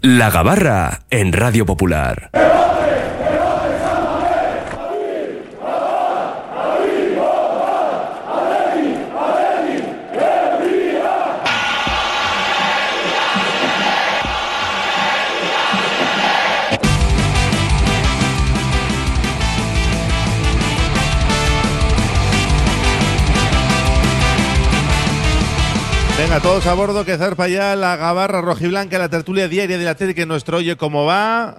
La Gabarra en Radio Popular. Venga, todos a bordo, que zarpa ya la Gabarra rojiblanca, la tertulia diaria del Atlético en nuestro Oye Cómo Va.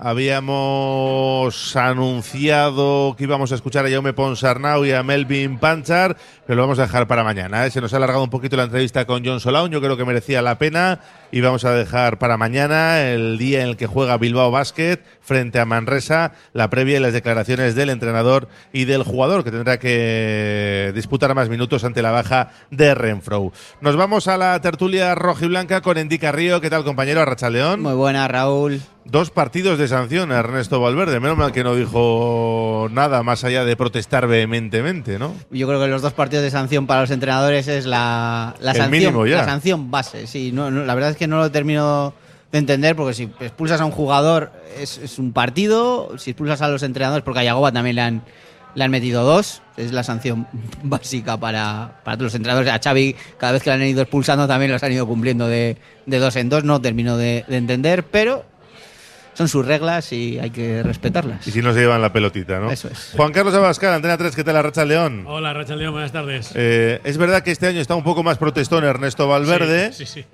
Habíamos anunciado que íbamos a escuchar a Jaume Ponsarnau y a Melvin Panchar, pero lo vamos a dejar para mañana, ¿eh? Se nos ha alargado un poquito la entrevista con Jon Solán, yo creo que merecía la pena, y vamos a dejar para mañana el día en el que juega Bilbao Basket frente a Manresa, la previa y las declaraciones del entrenador y del jugador, que tendrá que disputar más minutos ante la baja de Renfrow. Nos vamos a la tertulia rojiblanca con Endy Carrillo. ¿Qué tal, compañero? Arratsaldeón. Muy buena, Raúl. 2 partidos de sanción a Ernesto Valverde. Menos mal que no dijo nada más allá de protestar vehementemente, ¿no? Yo creo que los 2 partidos de sanción para los entrenadores es la sanción, mínimo ya. La sanción base. Sí, no, la verdad es que no lo termino de entender, porque si expulsas a un jugador es un partido, si expulsas a los entrenadores, porque a Yagoba también le han metido 2, es la sanción básica para todos los entrenadores. A Xavi, cada vez que le han ido expulsando, también los han ido cumpliendo de 2 en 2. No termino de entender, pero son sus reglas y hay que respetarlas. Y si no se llevan la pelotita, ¿no? Eso es. Juan Carlos Abascal, Antena 3, ¿qué tal, Arratsaldeón? Hola, Arratsaldeón, buenas tardes. Es verdad que este año está un poco más protestón Ernesto Valverde, sí.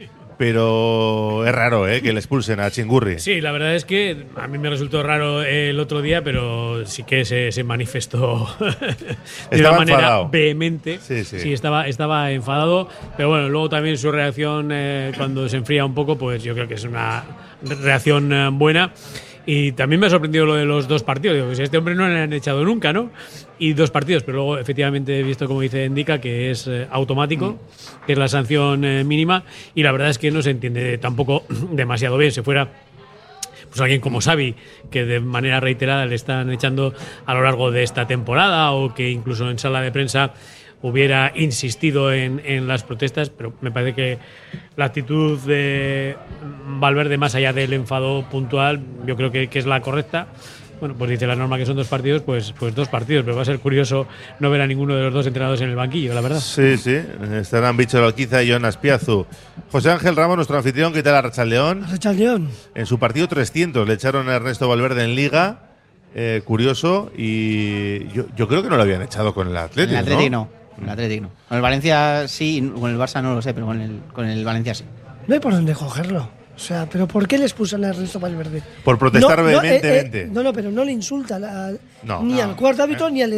Pero es raro, que le expulsen a Chingurri. Sí, la verdad es que a mí me resultó raro el otro día, pero sí que se manifestó de una manera enfadado, vehemente. Sí, estaba enfadado, pero bueno, luego también su reacción cuando se enfría un poco, pues yo creo que es una reacción buena. Y también me ha sorprendido lo de los 2 partidos. Digo, pues a este hombre no le han echado nunca, ¿no? Y 2 partidos, pero luego efectivamente he visto, como dice Indica, que es automático, que es la sanción mínima, y la verdad es que no se entiende tampoco demasiado bien. Si fuera pues alguien como Xavi, que de manera reiterada le están echando a lo largo de esta temporada, o que incluso en sala de prensa hubiera insistido en las protestas, pero me parece que la actitud de Valverde, más allá del enfado puntual, yo creo que es la correcta. Bueno, pues dice la norma que son 2 partidos, pues 2 partidos, pero va a ser curioso no ver a ninguno de los 2 entrenadores en el banquillo, la verdad. Sí, estarán Bicho Alquiza y Jonas Piazu. José Ángel Ramos, nuestro anfitrión, ¿qué tal, Arratsaldeón? Arratsaldeón. En su partido 300 le echaron a Ernesto Valverde en Liga, curioso, y yo creo que no lo habían echado con el Atlético, el Atlético no. El Atlético no. Con el Valencia sí, con el Barça no lo sé, pero con el Valencia sí. No hay por dónde cogerlo. O sea, ¿pero por qué le expulsan a Ernesto Valverde? Por protestar vehementemente. No, pero no le insulta ni al cuarto árbitro ni al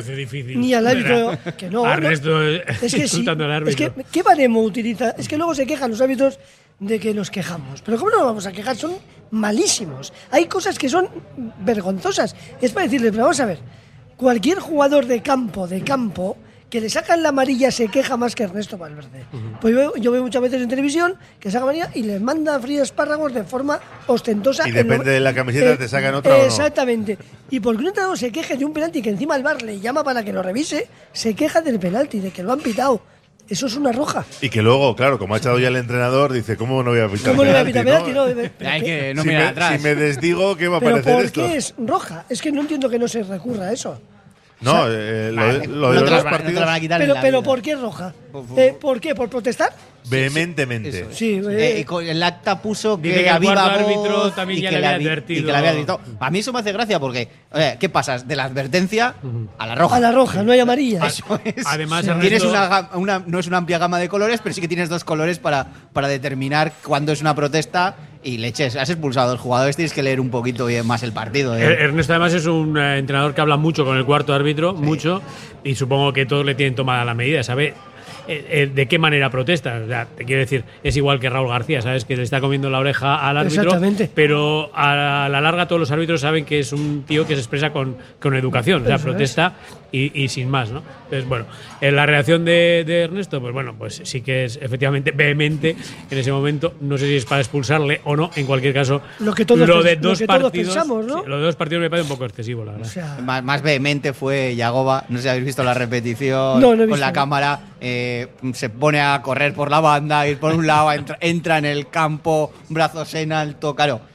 árbitro. Que no. Ernesto es que insultando al árbitro. Es que, ¿qué baremo utiliza? Es que luego se quejan los árbitros de que nos quejamos. Pero ¿cómo no nos vamos a quejar? Son malísimos. Hay cosas que son vergonzosas. Es para decirles, pero vamos a ver, cualquier jugador de campo, que le sacan la amarilla se queja más que Ernesto Valverde. Pues yo veo muchas veces en televisión que saca amarilla y les manda fríos espárragos de forma ostentosa. Y depende de la camiseta te sacan otra o no. Exactamente. Y porque un entrenador se queje de un penalti que encima el VAR le llama para que lo revise, se queja del penalti, de que lo han pitado. Eso es una roja. Y que luego, claro, como ha echado ya el entrenador, dice, ¿cómo no voy a pitar penalti? No, hay que no mirar atrás. Si me desdigo, ¿qué va a parecer ¿Pero esto? por qué es roja? Es que no entiendo que no se recurra a eso. No, lo de los 2 partidos. Pero ¿por qué roja? ¿Por qué? ¿Por protestar? Vehementemente. Sí, el acta puso dice que había árbitro también ya le había advertido. Y que le había advertido. A mí eso me hace gracia porque, ¿qué pasas? De la advertencia a la roja. A la roja, no hay amarilla. Eso es. Además, tienes no es una amplia gama de colores, pero sí que tienes 2 colores para determinar cuándo es una protesta y leches. Has expulsado a los jugadores, tienes que leer un poquito más el partido. Ernesto además es un entrenador que habla mucho con el cuarto árbitro, mucho, y supongo que todos le tienen tomada la medida, ¿sabe? ¿De qué manera protesta? O sea, te quiero decir, es igual que Raúl García, ¿sabes? Que le está comiendo la oreja al árbitro, pero a la larga todos los árbitros saben que es un tío que se expresa con educación, o sea, protesta y sin más, ¿no? Entonces, bueno, la reacción de Ernesto, pues bueno, pues sí que es efectivamente vehemente en ese momento. No sé si es para expulsarle o no, en cualquier caso, lo de 2 partidos pensamos, ¿no? Sí, lo de 2 partidos me parece un poco excesivo, la verdad. O sea, más vehemente fue Yagoba, no sé si habéis visto la repetición con la cámara. Se pone a correr por la banda, ir por un lado, entra en el campo, brazos en alto, claro.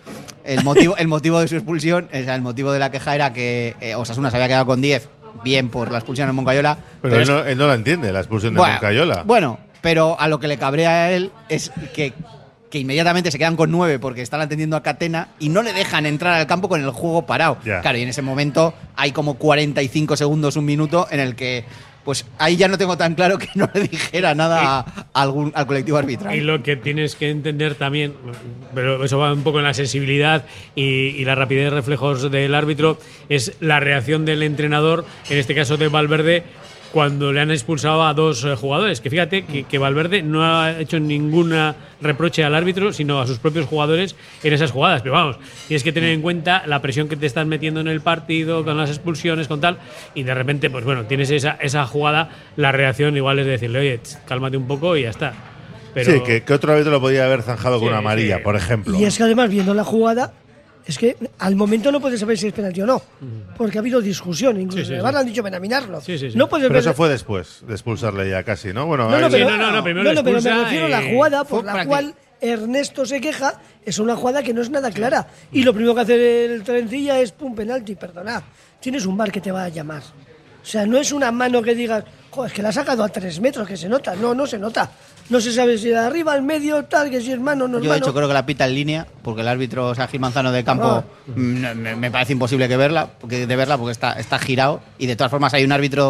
El motivo de su expulsión, o sea, el motivo de la queja era que Osasuna se había quedado con 10, bien por la expulsión en Moncayola. Pero él no la entiende, la expulsión de Moncayola. Bueno, pero a lo que le cabrea a él es que inmediatamente se quedan con 9 porque están atendiendo a Catena y no le dejan entrar al campo con el juego parado. Ya. Claro, y en ese momento hay como 45 segundos, un minuto, en el que pues ahí ya no tengo tan claro que no le dijera nada al colectivo arbitral. Y lo que tienes que entender también, pero eso va un poco en la sensibilidad y la rapidez de reflejos del árbitro, es la reacción del entrenador, en este caso de Valverde, cuando le han expulsado a 2 jugadores. Que fíjate que Valverde no ha hecho ningún reproche al árbitro, sino a sus propios jugadores en esas jugadas. Pero vamos, tienes que tener en cuenta la presión que te están metiendo en el partido, con las expulsiones, con tal, y de repente, pues bueno, tienes esa jugada, la reacción igual es decirle, oye, cálmate un poco y ya está. Pero sí, que otro árbitro lo podía haber zanjado con una amarilla, por ejemplo. Y es que además, viendo la jugada, es que al momento no puedes saber si es penalti o no, porque ha habido discusión, incluso el VAR le han dicho ven a mirarlo. No puedes pero ver. eso fue después de expulsarle ya casi, ¿no? Bueno, No, primero pero me refiero a la jugada por fue la cual Ernesto se queja, es una jugada que no es nada clara. Y lo primero que hace el Trencilla es pum, penalti, perdona. Tienes un VAR que te va a llamar. O sea, no es una mano que digas, joder, es que la ha sacado a 3 metros, que se nota. No se nota. No se sabe si de arriba, al medio, tal, que si es mano o no es Yo, mano. de hecho, creo que la pita en línea, porque el árbitro, o sea, Gil Manzano de campo, me parece imposible de verla, porque está girado. Y de todas formas hay un árbitro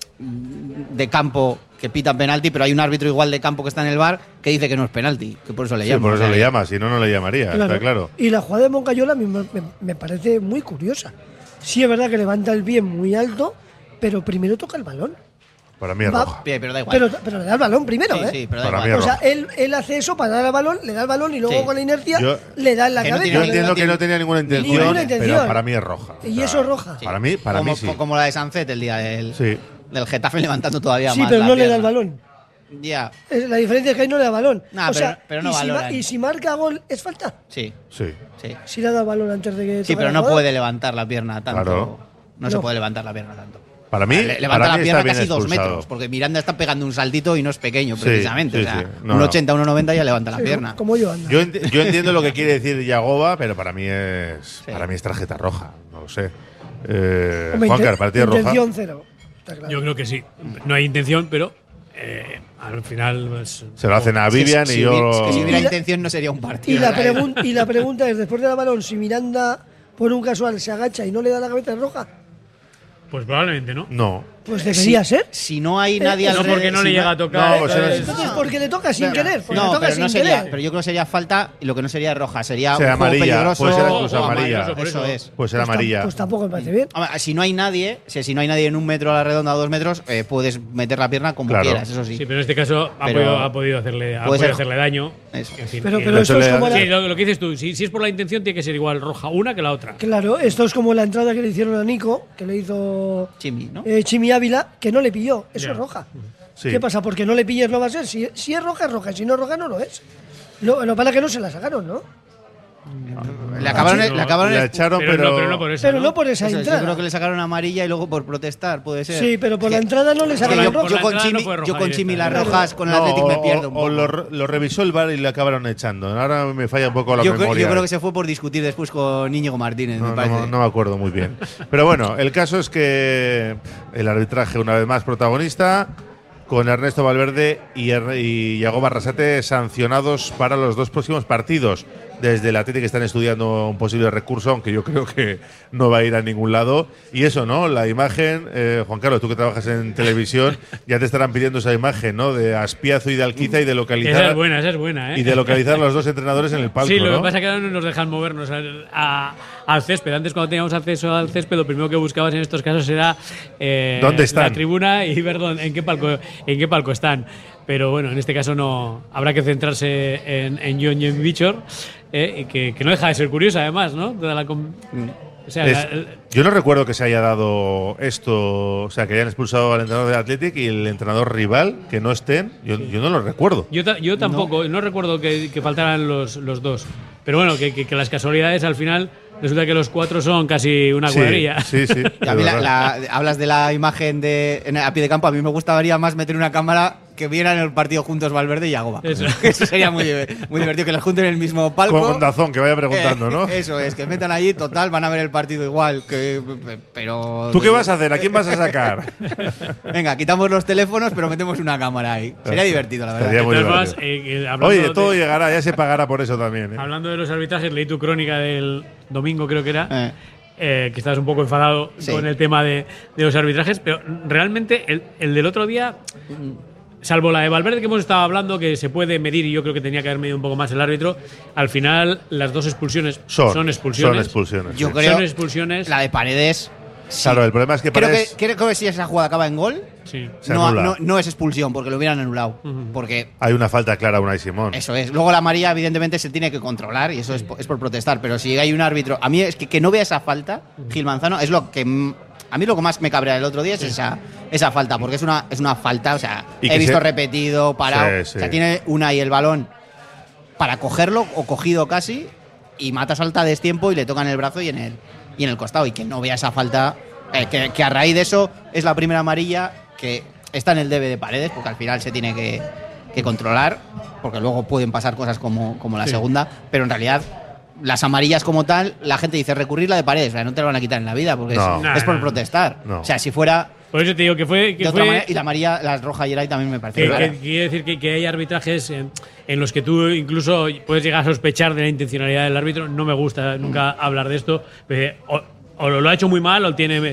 de campo que pita penalti, pero hay un árbitro igual de campo que está en el VAR que dice que no es penalti, que por eso le llama. por eso le llama, si no, no le llamaría, está claro. Y la jugada de Moncayola a mí me parece muy curiosa. Sí es verdad que levanta el pie muy alto, pero primero toca el balón. Para mí es roja. Pero da igual. Pero le da el balón primero, Sí, ¿eh? sí, pero da Para igual. mí O sea, él hace eso para dar al balón, le da el balón y luego Sí. con la inercia Yo- le da en la que no cabeza. Yo tiene entiendo que no tenía ninguna intención, Ninguna intención. pero para mí es roja. Y eso es roja. Sí. Para mí sí. Como la de Sancet el día del Getafe levantando todavía Sí, más. pero la no le da pierna. el balón. Ya, La diferencia es que ahí no le da balón. Nah, o sea, pero no y valoran. y si marca gol, ¿es falta? sí. Sí. Si le ha dado el balón antes de que Sí, toque pero la no jugada. puede levantar la pierna tanto. Claro. No se No. puede levantar la pierna tanto. Para mí, Levanta para la mí pierna está bien casi 2 expulsado. metros, porque Miranda está pegando un saltito y no es pequeño, Sí, precisamente. sí, o sea, sí. No, un no. 80, 1,90 ya levanta la Sí, pierna. Como yo ando. Yo entiendo lo que quiere decir Yagoba, pero para mí es tarjeta roja, no lo sé. Hombre, Juancar, para ti es roja. intención cero. Está claro. yo creo que sí. No hay intención, pero al final pues, Se lo hacen a Vivian Es que y yo. Es que si hubiera Y la- intención no sería un partido. Y la, ¿verdad? y la pregunta es, después de la balón, si Miranda por un casual se agacha y no le da la cabeza, ¿es roja? pues probablemente no. No. Pues debería ser. Si no hay nadie No alrededor. porque no si le llega a tocar. No, pues Entonces, porque le toca sin querer. Porque le No, toca pero sin no sería. querer. Pero yo creo que sería falta y lo que no sería roja. Sería Sería un juego amarilla, peligroso. puede ser o incluso amarilla. amarillo, Por Eso eso. es. Puede ser amarilla. Pues tampoco me parece bien. Hombre, si no hay nadie, si no hay nadie en 1 metro a la redonda o 2 metros, puedes meter la pierna como Claro. quieras, eso sí. Sí, pero en este caso Pero ha podido hacerle puede ser- daño. Eso. En fin, Pero y- esto es le- como sí, la, lo que dices tú, si es por la intención, tiene que ser igual roja una que la otra. claro, esto es como la entrada que le hicieron a Nico, que le hizo Chimi, ¿no? Chimi Ávila, que no le pilló. Eso Ya. es roja. Sí. ¿Qué pasa? Porque no le pilles no va a ser. Si es roja, es roja. Si no es roja, no lo es. Lo que pasa es que no se la sacaron, ¿no? Le acabaron, sí, no, le acabaron La echaron, pero no por eso. Pero no por esa eso es, entrada. yo creo que le sacaron amarilla y luego por protestar, puede ser. Sí, pero por Es la que- entrada no le es que sacaron yo, roja. yo la con entrada no Chimi, fue roja yo con Chimi las directa. rojas con el No, Athletic me pierdo un poco. o lo revisó el VAR y le acabaron echando. Ahora me falla un poco la yo memoria. creo que se fue por discutir después con Íñigo Martínez, me parece. No me acuerdo muy bien. Pero bueno, el caso es que el arbitraje, una vez más, protagonista, con Ernesto Valverde y Yagoba Arrasate sancionados para los 2 próximos partidos. Desde el Atlético están estudiando un posible recurso, aunque yo creo que no va a ir a ningún lado. Y eso, ¿no? La imagen, Juan Carlos, tú que trabajas en televisión, ya te estarán pidiendo esa imagen, ¿no? De Aspiazu y de Alquiza y de localizar Esa es buena, ¿eh? y de localizar a los 2 entrenadores en el palco, Sí, lo ¿no? que pasa es que ahora no nos dejan movernos al césped. Antes, cuando teníamos acceso al césped, lo primero que buscabas en estos casos era ¿Dónde están? la tribuna y ver en qué palco están. Pero bueno, en este caso no habrá que centrarse en John Bichor, que no deja de ser curiosa, además, ¿no? Toda la o sea, Yo no recuerdo que se haya dado esto, o sea, que hayan expulsado al entrenador del Athletic y el entrenador rival, que no estén. Yo no lo recuerdo. yo tampoco, no recuerdo que faltaran los dos. Pero bueno, que las casualidades al final resulta que los 4 son casi una cuadrilla. Sí, Y a mí hablas de la imagen a pie de campo. A mí me gustaría más meter una cámara que vieran el partido juntos Valverde y Yagoba. Eso. Eso sería muy divertido, que los junten en el mismo palco. Con Dazón, que vaya preguntando, ¿no? Eso es, que metan allí, total, van a ver el partido igual. Pero ¿Tú qué vas a hacer? ¿A quién vas a sacar? Venga, quitamos los teléfonos, pero metemos una cámara ahí. Sería divertido, la verdad. Sería muy De todas divertido. formas, hablando Oye, todo de- llegará, ya se pagará por eso también. ¿eh? Hablando de los arbitrajes, leí tu crónica del domingo, creo que era, Eh. que estabas un poco enfadado Sí. con el tema de los arbitrajes, pero realmente el del otro día, salvo la de Valverde que hemos estado hablando, que se puede medir y yo creo que tenía que haber medido un poco más el árbitro, al final las dos expulsiones son expulsiones. Son expulsiones. Yo sí. creo Son expulsiones. la de Paredes. sí. Claro, el problema es que Creo Paredes que si esa jugada acaba en gol, Sí. se no, anula. no es expulsión, porque lo hubieran anulado. Porque Hay una falta clara a Unai Simón. eso es. Luego la amarilla, evidentemente, se tiene que controlar y eso es por protestar. Pero si hay un árbitro. A mí es que no vea esa falta, Gil Manzano, es lo que. A mí lo que más me cabrea el otro día es esa falta, porque es una falta. O sea, Y he que visto se- repetido, parado. Sí, sí. O sea, tiene Unai el balón para cogerlo, o cogido casi, y Mata salta a destiempo y le tocan el brazo y en el costado. Y que no vea esa falta. Que a raíz de eso es la primera amarilla que está en el debe de Paredes, porque al final se tiene que controlar, porque luego pueden pasar cosas como la Sí. segunda, pero en realidad las amarillas como tal, la gente dice recurrir la de Paredes, o sea, no te lo van a quitar en la vida, porque No. es por No. protestar. No. O sea, si fuera Por eso te digo que fue. de otra manera, y la amarilla, la roja ayer ahí también me parece Que, clara. quiere decir que hay arbitrajes en los que tú incluso puedes llegar a sospechar de la intencionalidad del árbitro. No me gusta nunca hablar de esto. O lo ha hecho muy mal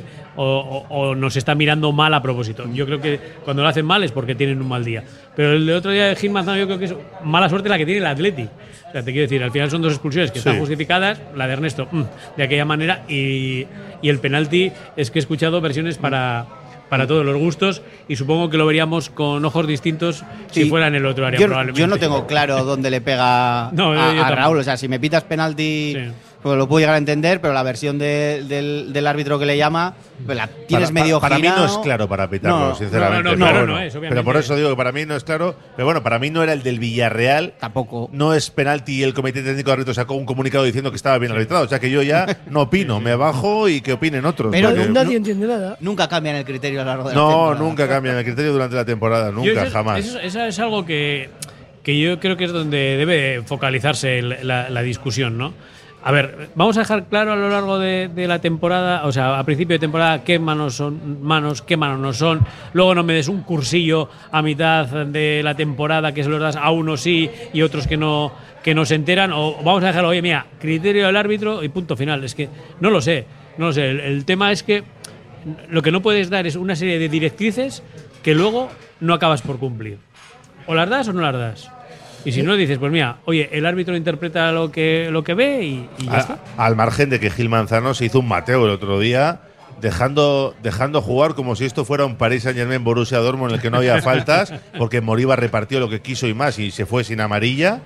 o nos está mirando mal a propósito. Yo creo que cuando lo hacen mal es porque tienen un mal día. Pero el de otro día de Gil Manzano yo creo que es mala suerte la que tiene el Atleti. O sea, te quiero decir, al final son dos expulsiones que están Sí. justificadas. La de Ernesto, de aquella manera. Y el penalti es que he escuchado versiones para todos los gustos y supongo que lo veríamos con ojos distintos si Sí. fuera en el otro área, Yo probablemente. no tengo claro dónde le pega No, yo a tampoco. Raúl. O sea, si me pitas penalti, Sí. pues lo puedo llegar a entender, pero la versión del árbitro que le llama, pues la tienes medio para mí no girado. es claro para pitarlo, No, sinceramente. no, pero claro bueno. no es, obviamente. Pero por eso digo que para mí no es claro. Pero bueno, para mí no era el del Villarreal. Tampoco. No es penalti y el Comité Técnico de Árbitros sacó un comunicado diciendo que estaba bien arbitrado. O sea que yo ya no opino, me bajo y que opinen otros. Pero porque- Nadie entiende nada. Nunca cambian el criterio a lo largo de la no, temporada. nunca cambian el criterio durante la temporada, Yo nunca, eso- jamás. Eso es algo que yo creo que es donde debe focalizarse la discusión, ¿no? A ver, vamos a dejar claro a lo largo de la temporada, o sea, a principio de temporada, qué manos son manos, qué manos no son. Luego no me des un cursillo a mitad de la temporada que se los das a unos sí y otros que no se enteran. O vamos a dejarlo, oye, mira, criterio del árbitro y punto final. Es que no lo sé. El tema es que lo que no puedes dar es una serie de directrices que luego no acabas por cumplir. O las das o no las das. Y si no, dices, pues mira, oye, el árbitro interpreta lo que ve y ya está. Al margen de que Gil Manzano se hizo un Mateo el otro día, dejando jugar como si esto fuera un Paris Saint-Germain Borussia Dortmund en el que no había faltas, porque Moriba repartió lo que quiso y más y se fue sin amarilla.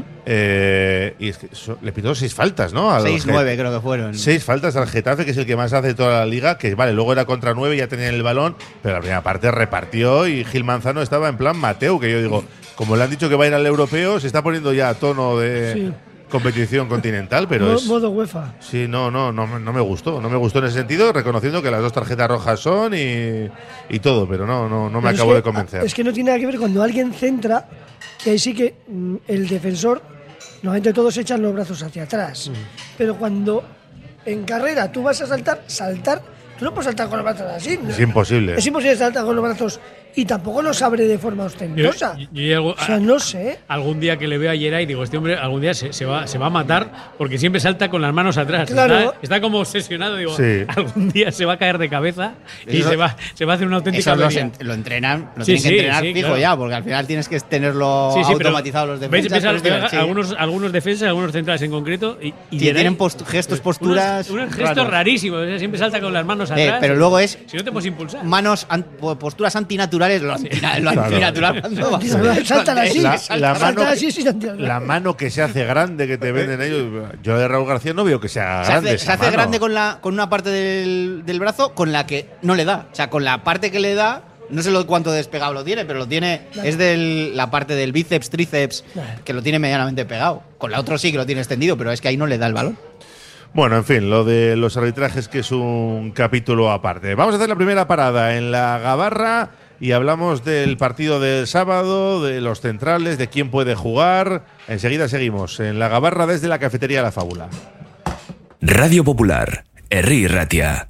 Y es que le pitó 6 faltas, ¿no? 6-9 creo que fueron. 6 faltas al Getafe, que es el que más hace de toda la liga, que vale, luego era contra 9, ya tenían el balón, pero la primera parte repartió y Gil Manzano estaba en plan Mateo, que yo digo, como le han dicho que va a ir al europeo, se está poniendo ya a tono de Sí. competición continental, pero es… Modo UEFA. Sí, no me gustó. No me gustó en ese sentido, reconociendo que las 2 tarjetas rojas son y todo, pero no me Pero es acabo que- de convencer. Es que no tiene nada que ver cuando alguien centra, que ahí sí que el defensor, normalmente todos echan los brazos hacia atrás. Pero cuando en carrera tú vas a saltar, tú no puedes saltar con los brazos así. ¿no? Es imposible. Es imposible saltar con los brazos y tampoco los abre de forma ostentosa. Yo O sea, no sé. algún día que le veo a Geray digo, este hombre algún día se va a matar porque siempre salta con las manos atrás. Claro. Está como obsesionado. Digo, Sí. algún día se va a caer de cabeza y Eso- se va a hacer una auténtica Eso avería. lo entrenan, lo Sí, tienen que sí, entrenar sí, fijo claro. ya, porque al final tienes que tenerlo Sí, pero automatizado los ves- defensas. ves pero es divertido. algunos defensas, algunos centrales en concreto y Sí, Geray, tienen gestos, posturas. unos gestos raros. rarísimos. O sea, siempre salta con las manos atrás. Pero luego es Si no te puedes impulsar. posturas antinaturales, lo antinatural. cuando vas- Saltan así. La saltan mano, así, sí, saltan. la mano que se hace grande que te venden ellos. Yo de Raúl García no veo que sea Se grande. hace, esa se hace mano. grande con una parte del brazo con la que no le da. O sea, con la parte que le da, no sé cuánto despegado lo tiene, pero lo tiene. Es de la parte del bíceps, tríceps, que lo tiene medianamente pegado. Con la otra sí que lo tiene extendido, pero es que ahí no le da el balón. Bueno, en fin, lo de los arbitrajes que es un capítulo aparte. Vamos a hacer la primera parada en la Gabarra. y hablamos del partido del sábado, de los centrales, de quién puede jugar. Enseguida seguimos en La Gabarra desde la cafetería La Fábula. Radio Popular, Herri Ratia.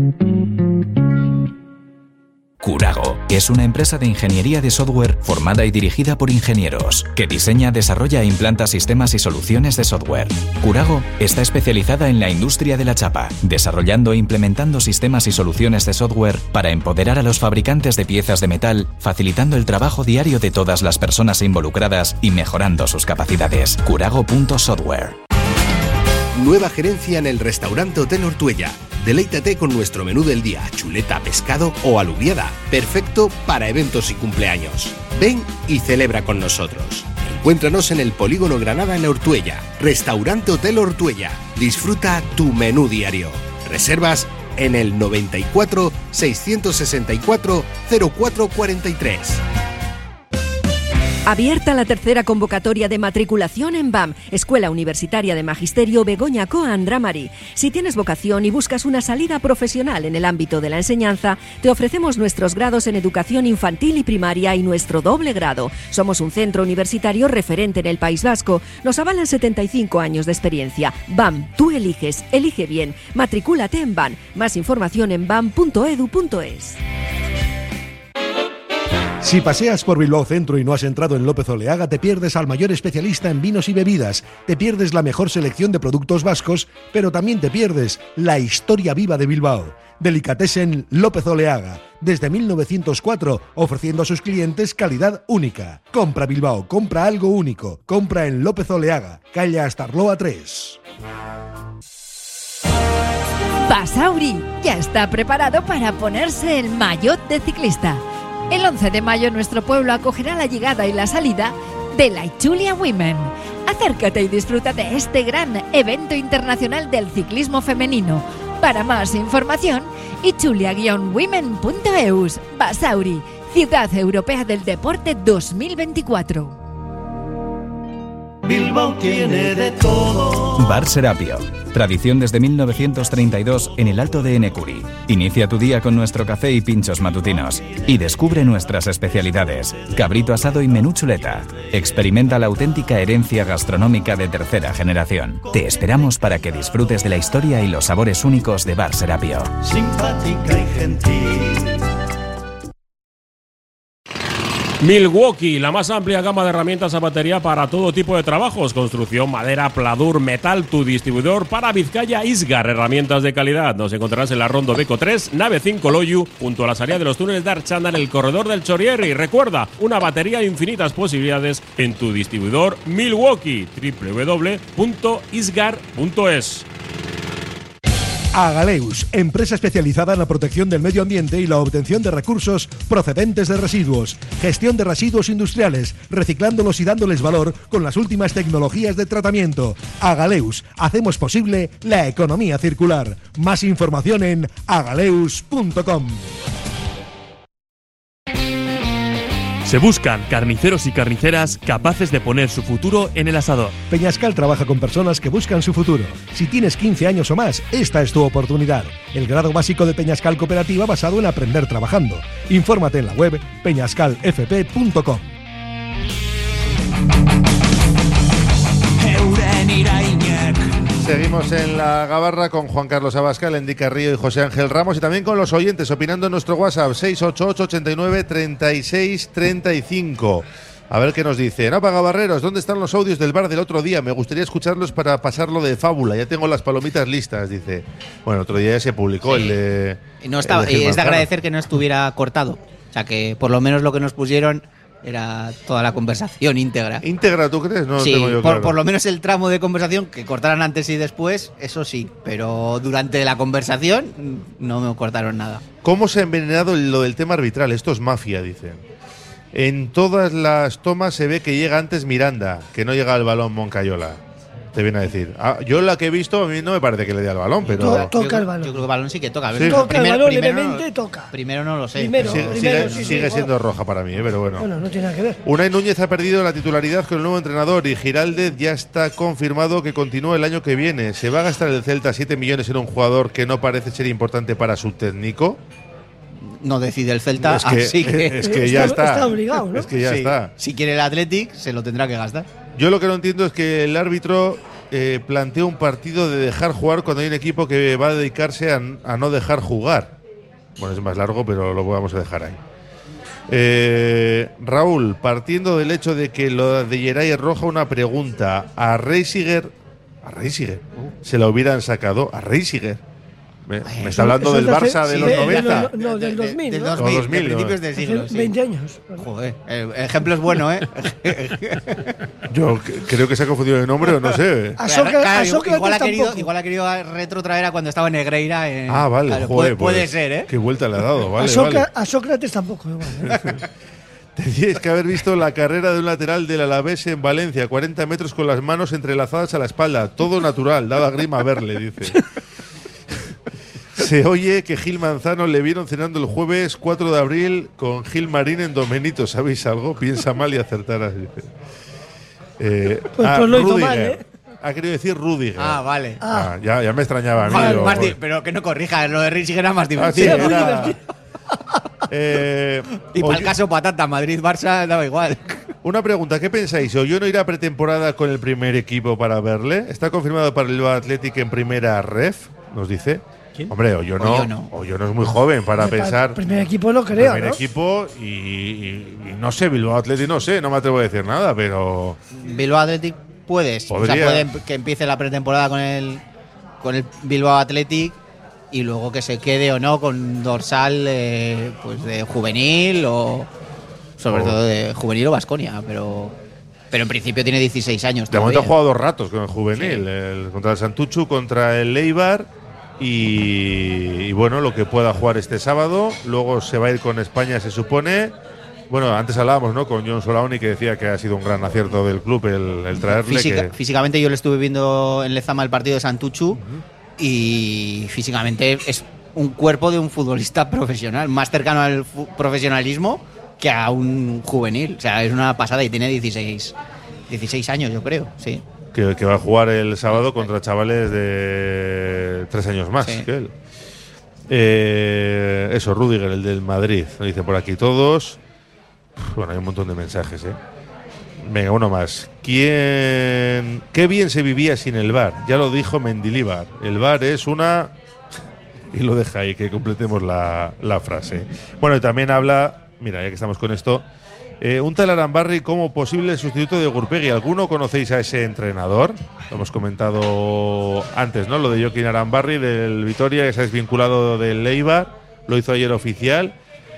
Curago es una empresa de ingeniería de software formada y dirigida por ingenieros, que diseña, desarrolla e implanta sistemas y soluciones de software. Curago está especializada en la industria de la chapa, desarrollando e implementando sistemas y soluciones de software para empoderar a los fabricantes de piezas de metal, facilitando el trabajo diario de todas las personas involucradas y mejorando sus capacidades. Curago.software. Nueva gerencia en el restaurante Hotel Ortuella. Deleítate con nuestro menú del día, chuleta, pescado o alubiada. Perfecto para eventos y cumpleaños. Ven y celebra con nosotros. Encuéntranos en el Polígono Granada en Ortuella. Restaurante Hotel Ortuella. Disfruta tu menú diario. Reservas en el 94 664 0443. Abierta la tercera convocatoria de matriculación en BAM, Escuela Universitaria de Magisterio Begoña Coa Andramari. Si tienes vocación y buscas una salida profesional en el ámbito de la enseñanza, te ofrecemos nuestros grados en educación infantil y primaria y nuestro doble grado. Somos un centro universitario referente en el País Vasco. Nos avalan 75 años de experiencia. BAM, tú eliges, elige bien. Matricúlate en BAM. Más información en bam.edu.es. Si paseas por Bilbao Centro y no has entrado en López Oleaga, te pierdes al mayor especialista en vinos y bebidas, te pierdes la mejor selección de productos vascos, pero también te pierdes la historia viva de Bilbao. Delicatessen López Oleaga, desde 1904, ofreciendo a sus clientes calidad única. Compra Bilbao, compra algo único, compra en López Oleaga, calle Astarloa 3. Basauri ya está preparado para ponerse el maillot de ciclista. El 11 de mayo nuestro pueblo acogerá la llegada y la salida de la Itzulia Women. Acércate y disfruta de este gran evento internacional del ciclismo femenino. Para más información, itzulia-women.eus. Basauri, Ciudad Europea del Deporte 2024. Bilbao tiene de todo. Bar Serapio. Tradición desde 1932 en el Alto de Enecuri. Inicia tu día con nuestro café y pinchos matutinos. Y descubre nuestras especialidades. Cabrito asado y menú chuleta. Experimenta la auténtica herencia gastronómica de tercera generación. Te esperamos para que disfrutes de la historia y los sabores únicos de Bar Serapio. Simpática y gentil. Milwaukee, la más amplia gama de herramientas a batería para todo tipo de trabajos, construcción, madera, pladur, metal, tu distribuidor para Vizcaya Isgar, herramientas de calidad. Nos encontrarás en la Rondo Beco 3, nave 5 Loyu, junto a la salida de los túneles de Archanda en el corredor del Chorierri. Recuerda, una batería de infinitas posibilidades en tu distribuidor Milwaukee, www.isgar.es. Agaleus, empresa especializada en la protección del medio ambiente y la obtención de recursos procedentes de residuos, gestión de residuos industriales, reciclándolos y dándoles valor con las últimas tecnologías de tratamiento. Agaleus, hacemos posible la economía circular. Más información en agaleus.com. Se buscan carniceros y carniceras capaces de poner su futuro en el asador. Peñascal trabaja con personas que buscan su futuro. Si tienes 15 años o más, esta es tu oportunidad. El grado básico de Peñascal Cooperativa basado en aprender trabajando. Infórmate en la web peñascalfp.com. Seguimos en La Gabarra con Juan Carlos Abascal, Endy Carrillo y José Ángel Ramos, y también con los oyentes opinando en nuestro WhatsApp 688 89 36 35. A ver qué nos dice. No, Gabarreros, ¿dónde están los audios del bar del otro día? Me gustaría escucharlos para pasarlo de fábula. Ya tengo las palomitas listas, dice. Bueno, otro día ya se publicó el de... Y no estaba, el de es de agradecer que no estuviera cortado. O sea, que por lo menos lo que nos pusieron era toda la conversación íntegra. ¿Íntegra, tú crees? No sí, tengo yo claro. Por lo menos el tramo de conversación, que cortaran antes y después, eso sí. Pero durante la conversación no me cortaron nada. ¿Cómo se ha envenenado lo del tema arbitral? Esto es mafia, dicen. En todas las tomas se ve que llega antes Miranda, que no llega al balón Moncayola. Te viene a decir. Yo la que he visto, a mí no me parece que le dé al balón, pero... Toca el balón. Yo creo que el balón sí que toca. Sí. Toca el balón levemente, toca. Primero no lo sé. Sigue siendo roja para mí, pero bueno. Bueno, no tiene nada que ver. Unai Núñez ha perdido la titularidad con el nuevo entrenador y Giraldez ya está confirmado que continúa el año que viene. ¿Se va a gastar el Celta 7 millones en un jugador que no parece ser importante para su técnico? no decide el Celta, Es que- así que es que ya está. Está obligado, ¿no? Es que ya Sí. está. Si quiere el Athletic, se lo tendrá que gastar. Yo lo que no entiendo es que el árbitro plantea un partido de dejar jugar cuando hay un equipo que va a dedicarse a no dejar jugar. Bueno, es más largo, pero lo vamos a dejar ahí. Raúl, partiendo del hecho de que lo de Geray es roja, una pregunta. ¿A Reisiger se la hubieran sacado? ¿A Reisiger? Me está hablando Eso del de hace- Barça de sí, los de- 90. No, del 2000. Del ¿no? 2000, 2000, de principios del Hace siglo. Sí. 20 años. Joder, el ejemplo es bueno, ¿eh? Yo creo que se ha confundido de nombre o no sé. A Sócrates igual, tampoco. igual ha querido retrotraer a cuando estaba en Negreira. Ah, vale, Claro, joder, puede pues, ser, ¿eh? Qué vuelta le ha dado, vale, a, vale. a Sócrates tampoco, igual. Teníais que haber visto la carrera de un lateral del Alavés en Valencia, 40 metros con las manos entrelazadas a la espalda, todo natural, daba grima verle, dice. Se oye que Gil Manzano le vieron cenando el jueves 4 de abril con Gil Marín en Don Benito. ¿Sabéis algo? Piensa mal y acertarás. Dice. Pues lo hizo Rüdiger. mal, ¿eh? Ha querido decir Rüdiger. Ah, vale. Ya me extrañaba a mí. Joder, digo, más joder. pero que no corrija, lo de Richie era más Ah, sí, divertido. era- Y para el oye, caso patata, Madrid-Barça daba igual. una pregunta, ¿qué pensáis? ¿Ollón no irá a pretemporada con el primer equipo para verle? ¿Está confirmado para el Bilbao Athletic en primera ref? Nos dice. ¿Quién? Hombre, Ollón no es muy joven para pensar. El primer equipo no creo, primer ¿no? equipo y no sé, Bilbao Athletic no me atrevo a decir nada, pero Bilbao Athletic puedes. O sea, Podría. puede que empiece la pretemporada con el Bilbao Athletic y luego que se quede o no con dorsal pues de juvenil o sobre todo de juvenil o Baskonia, pero en principio tiene 16 años. de momento ha todavía. jugado 2 ratos con el juvenil, contra el Santuchu, contra el Eibar y bueno, lo que pueda jugar este sábado, luego se va a ir con España, se supone. Bueno, antes hablábamos, ¿no?, con John Solaoni, que decía que ha sido un gran acierto del club el traerle. Físicamente yo le estuve viendo en Lezama el partido de Santuchu y físicamente es un cuerpo de un futbolista profesional, más cercano al profesionalismo que a un juvenil. O sea, es una pasada y tiene 16 años, yo creo, sí. Que va a jugar el sábado contra chavales de 3 años más Sí. que él. Eso, Rüdiger, el del Madrid. Lo dicen por aquí todos. Bueno, hay un montón de mensajes, ¿eh? Venga, uno más. Qué bien se vivía sin el VAR. Ya lo dijo Mendilibar. El VAR es una... Y lo deja ahí, que completemos la frase. Bueno, y también habla... Mira, ya que estamos con esto... un tal Arambarri como posible sustituto de Gurpegui. ¿Alguno conocéis a ese entrenador? Lo hemos comentado antes, ¿no? Lo de Joaquín Arambarri del Vitoria, que se ha desvinculado del Eibar. Lo hizo ayer oficial.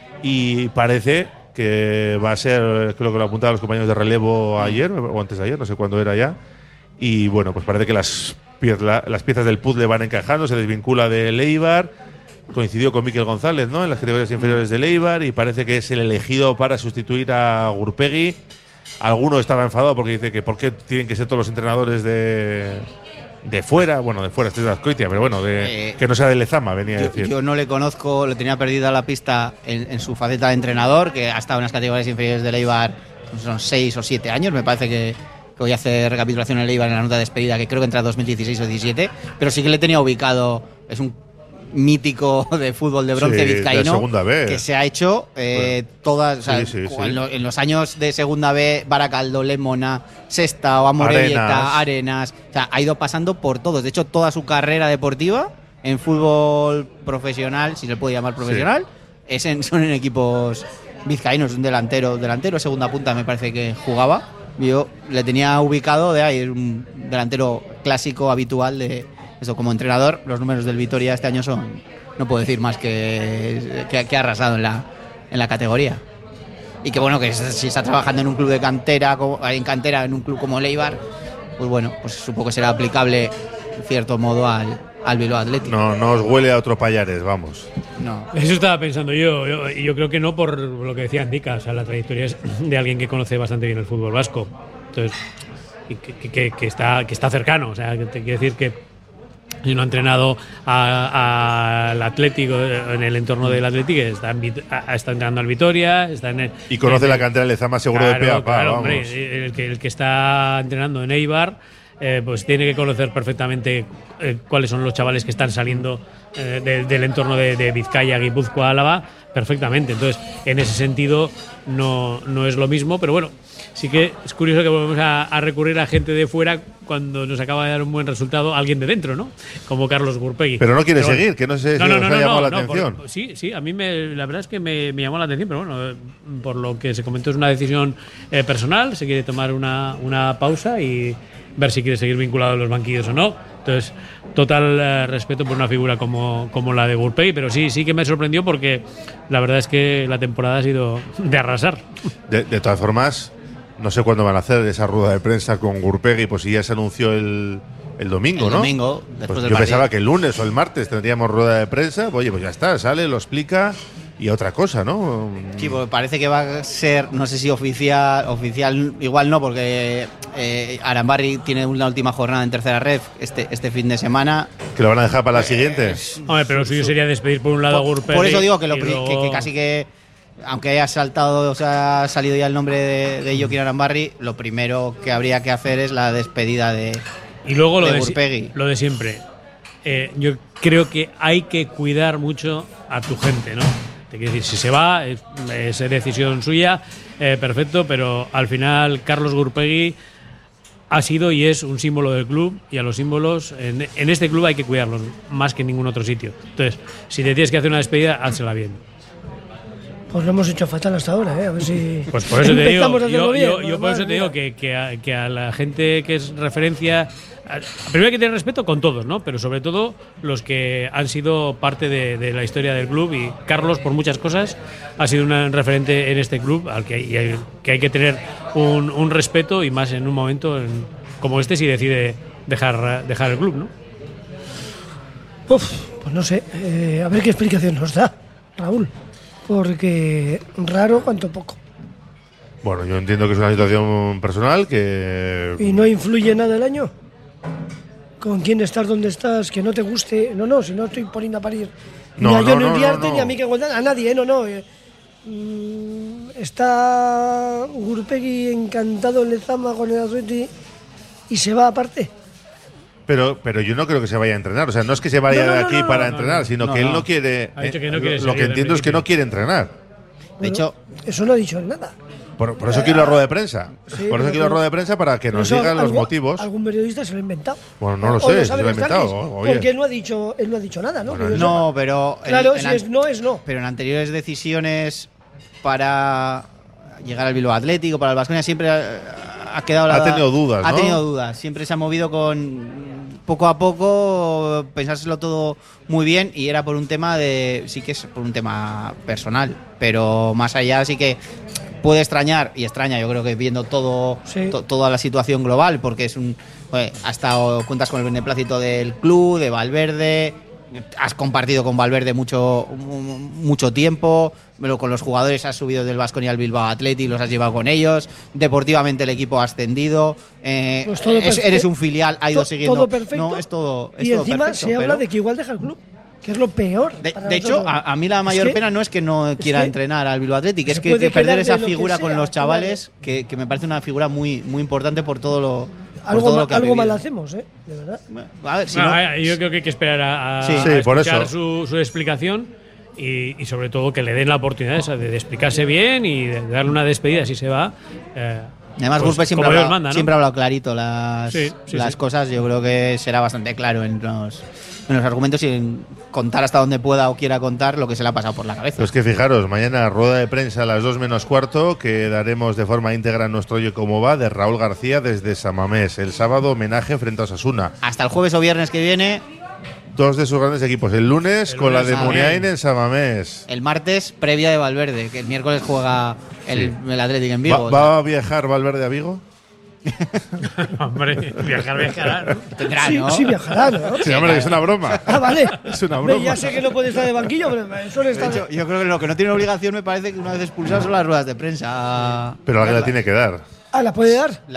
Y parece que va a ser, creo que lo apuntaban los compañeros de relevo ayer o antes de ayer, no sé cuándo era ya. Y bueno, pues parece que las piezas del puzzle van encajando, se desvincula del Eibar. Coincidió con Miquel González, ¿no?, en las categorías inferiores del Eibar y parece que es el elegido para sustituir a Gurpegui. Alguno estaba enfadado porque dice que por qué tienen que ser todos los entrenadores de fuera. Bueno, de fuera, estoy de Azcoitia, pero bueno, que no sea de Lezama, venía a decir. Yo no le conozco, lo tenía perdida la pista en su faceta de entrenador, que ha estado en las categorías inferiores del Eibar, son 6 o 7 años, me parece que voy a hacer recapitulación en el Eibar en la nota de despedida, que creo que entra 2016 o 17, pero sí que le tenía ubicado, es un mítico de fútbol de bronce Sí, de vizcaíno segunda B. que se ha hecho todas, o sea, Sí. en los años de segunda B, Baracaldo, Lemona, Sestao, Amorebieta, Arenas, o sea, ha ido pasando por todos. De hecho, toda su carrera deportiva en fútbol profesional, si se puede llamar profesional, son en equipos vizcaínos. Un delantero, segunda punta me parece que jugaba. Yo le tenía ubicado de ahí, un delantero clásico habitual de eso. Como entrenador, los números del Vitoria este año son, no puedo decir más que ha arrasado en la categoría. Y que bueno, que si está trabajando en un club de cantera, en un club como el Eibar, pues bueno, pues supongo que será aplicable en cierto modo al Bilbao Athletic. No os huele a otro Payares, vamos. No. Eso estaba pensando yo creo que no, por lo que decía Andica. O sea, la trayectoria es de alguien que conoce bastante bien el fútbol vasco. Entonces, y que está cercano. O sea, que te quiere decir que no ha entrenado al Atlético en el entorno del Atlético, está entrenando al Vitoria, está en Y conoce la cantera de Lezama seguro, claro, de pe a pa, claro, vamos. hombre, el que está entrenando en Eibar pues tiene que conocer perfectamente cuáles son los chavales que están saliendo del entorno de Vizcaya, Guipúzcoa, Álava, perfectamente. Entonces, en ese sentido, no es lo mismo, pero bueno, sí que es curioso que volvemos a recurrir a gente de fuera cuando nos acaba de dar un buen resultado alguien de dentro, ¿no? Como Carlos Gurpegui. Pero no quiere seguir, que no sé si os ha llamado la atención. Sí, a mí la verdad es que me llamó la atención, pero bueno, por lo que se comentó es una decisión personal, se quiere tomar una pausa y ver si quiere seguir vinculado a los banquillos o no. Entonces, total respeto por una figura como la de Gurpegui, pero sí que me sorprendió porque la verdad es que la temporada ha sido de arrasar. De todas formas, no sé cuándo van a hacer esa rueda de prensa con Gurpegui, pues si ya se anunció el domingo, ¿no? El domingo, después pues del yo partido. pensaba que el lunes o el martes tendríamos rueda de prensa. Oye, pues ya está, sale, lo explica y otra cosa, ¿no? Sí, pues parece que va a ser, no sé si oficial igual no, porque Arambarri tiene una última jornada en tercera ref este fin de semana. ¿Que lo van a dejar para la siguiente? Hombre, pero lo suyo sería despedir por un lado a Gurpegui. Por eso digo que, luego... que casi que, aunque haya saltado, o sea, ha salido ya el nombre de Joaquín Arambarri, lo primero que habría que hacer es la despedida de Y luego lo Gurpegui. Lo de siempre. Yo creo que hay que cuidar mucho a tu gente, ¿no? Te quiero decir, si se va, es decisión suya, perfecto, pero al final Carlos Gurpegui ha sido y es un símbolo del club, y a los símbolos en este club hay que cuidarlos más que en ningún otro sitio. Entonces, si te tienes que hacer una despedida, házela bien. Pues lo hemos hecho fatal hasta ahora, a ver si. Pues por eso te digo, empezamos a hacerlo bien, yo por eso te digo que a la gente que es referencia, primero hay que tener respeto con todos, ¿no? Pero sobre todo los que han sido parte de la historia del club, y Carlos, por muchas cosas, ha sido un referente en este club al que hay que tener un respeto, y más en un momento como este, si decide dejar el club, ¿no? Pues no sé, a ver qué explicación nos da, Raúl. Porque raro cuanto poco. Bueno, yo entiendo que es una situación personal que... ¿Y no influye nada el año? ¿Con quién estás, dónde estás, que no te guste? No, si no estoy poniendo a parir ni a Johnny Uriarte, ni a Mikel González, a nadie, está Gurpegui encantado en Lezama con el Atleti y se va aparte. Pero yo no creo que se vaya a entrenar. O sea, no es que se vaya de aquí para entrenar, sino que él no quiere. Ha dicho que no quiere lo que entiendo es que no quiere entrenar. De hecho, eso no ha dicho nada. Por eso quiero la rueda de prensa. Sí, por eso quiero la rueda de prensa para que nos digan los motivos. ¿Algún periodista se lo ha inventado? Bueno, no lo sé, se lo ha inventado. Porque él no ha dicho nada, ¿no? Bueno, no, pero. Claro, si es no, es no. Pero en anteriores decisiones para llegar al Bilbao Atlético, para el Baskonia, siempre ha quedado Ha tenido dudas, ¿no? Ha tenido dudas. Siempre se ha movido con. Poco a poco, pensárselo todo muy bien, y era por un tema sí que es por un tema personal, pero más allá sí que puede extrañar, y extraña, yo creo que viendo toda la situación global, porque ha estado, cuentas con el beneplácito del club, de Valverde, has compartido con Valverde mucho tiempo, pero con los jugadores has subido del Baskonia al Bilbao Athletic, los has llevado con ellos, deportivamente el equipo ha ascendido, pues eres un filial, ha ido siguiendo. Todo perfecto. No, es todo, y todo encima perfecto, se habla de que igual deja el club, que es lo peor. De hecho, a mí la mayor pena no es que no quiera entrenar al Bilbao Athletic, es que perder esa figura con los chavales, que me parece una figura muy, muy importante por todo lo. Algo mal hacemos, de verdad. A ver, yo creo que hay que esperar a por escuchar eso. su explicación, y sobre todo que le den la oportunidad esa de explicarse bien y de darle una despedida si se va. Además, pues, Gurpegui siempre ha hablado clarito las Sí. cosas. Yo creo que será bastante claro en los argumentos, y en contar hasta donde pueda o quiera contar lo que se le ha pasado por la cabeza. Pues que fijaros, mañana rueda de prensa a las 2 menos cuarto, que daremos de forma íntegra nuestro Oye Cómo Va de Raúl García desde Samamés. El sábado, homenaje frente a Osasuna. Hasta el jueves o viernes que viene. Dos de sus grandes equipos. El lunes con la de Muniain en Samamés. El martes, previa de Valverde, que el miércoles juega el Athletic en Vigo. ¿Va a viajar Valverde a Vigo? Hombre, viajará, ¿no? Tendrá, ¿no? Sí, viajará, ¿no? Sí, hombre, es una broma. Vale. Es una broma. Ya sé que no puede estar de banquillo, pero suele estar. De hecho, yo creo que lo que no tiene obligación, me parece que una vez expulsado, son las ruedas de prensa. Pero alguien la tiene que dar. ¿La puede dar?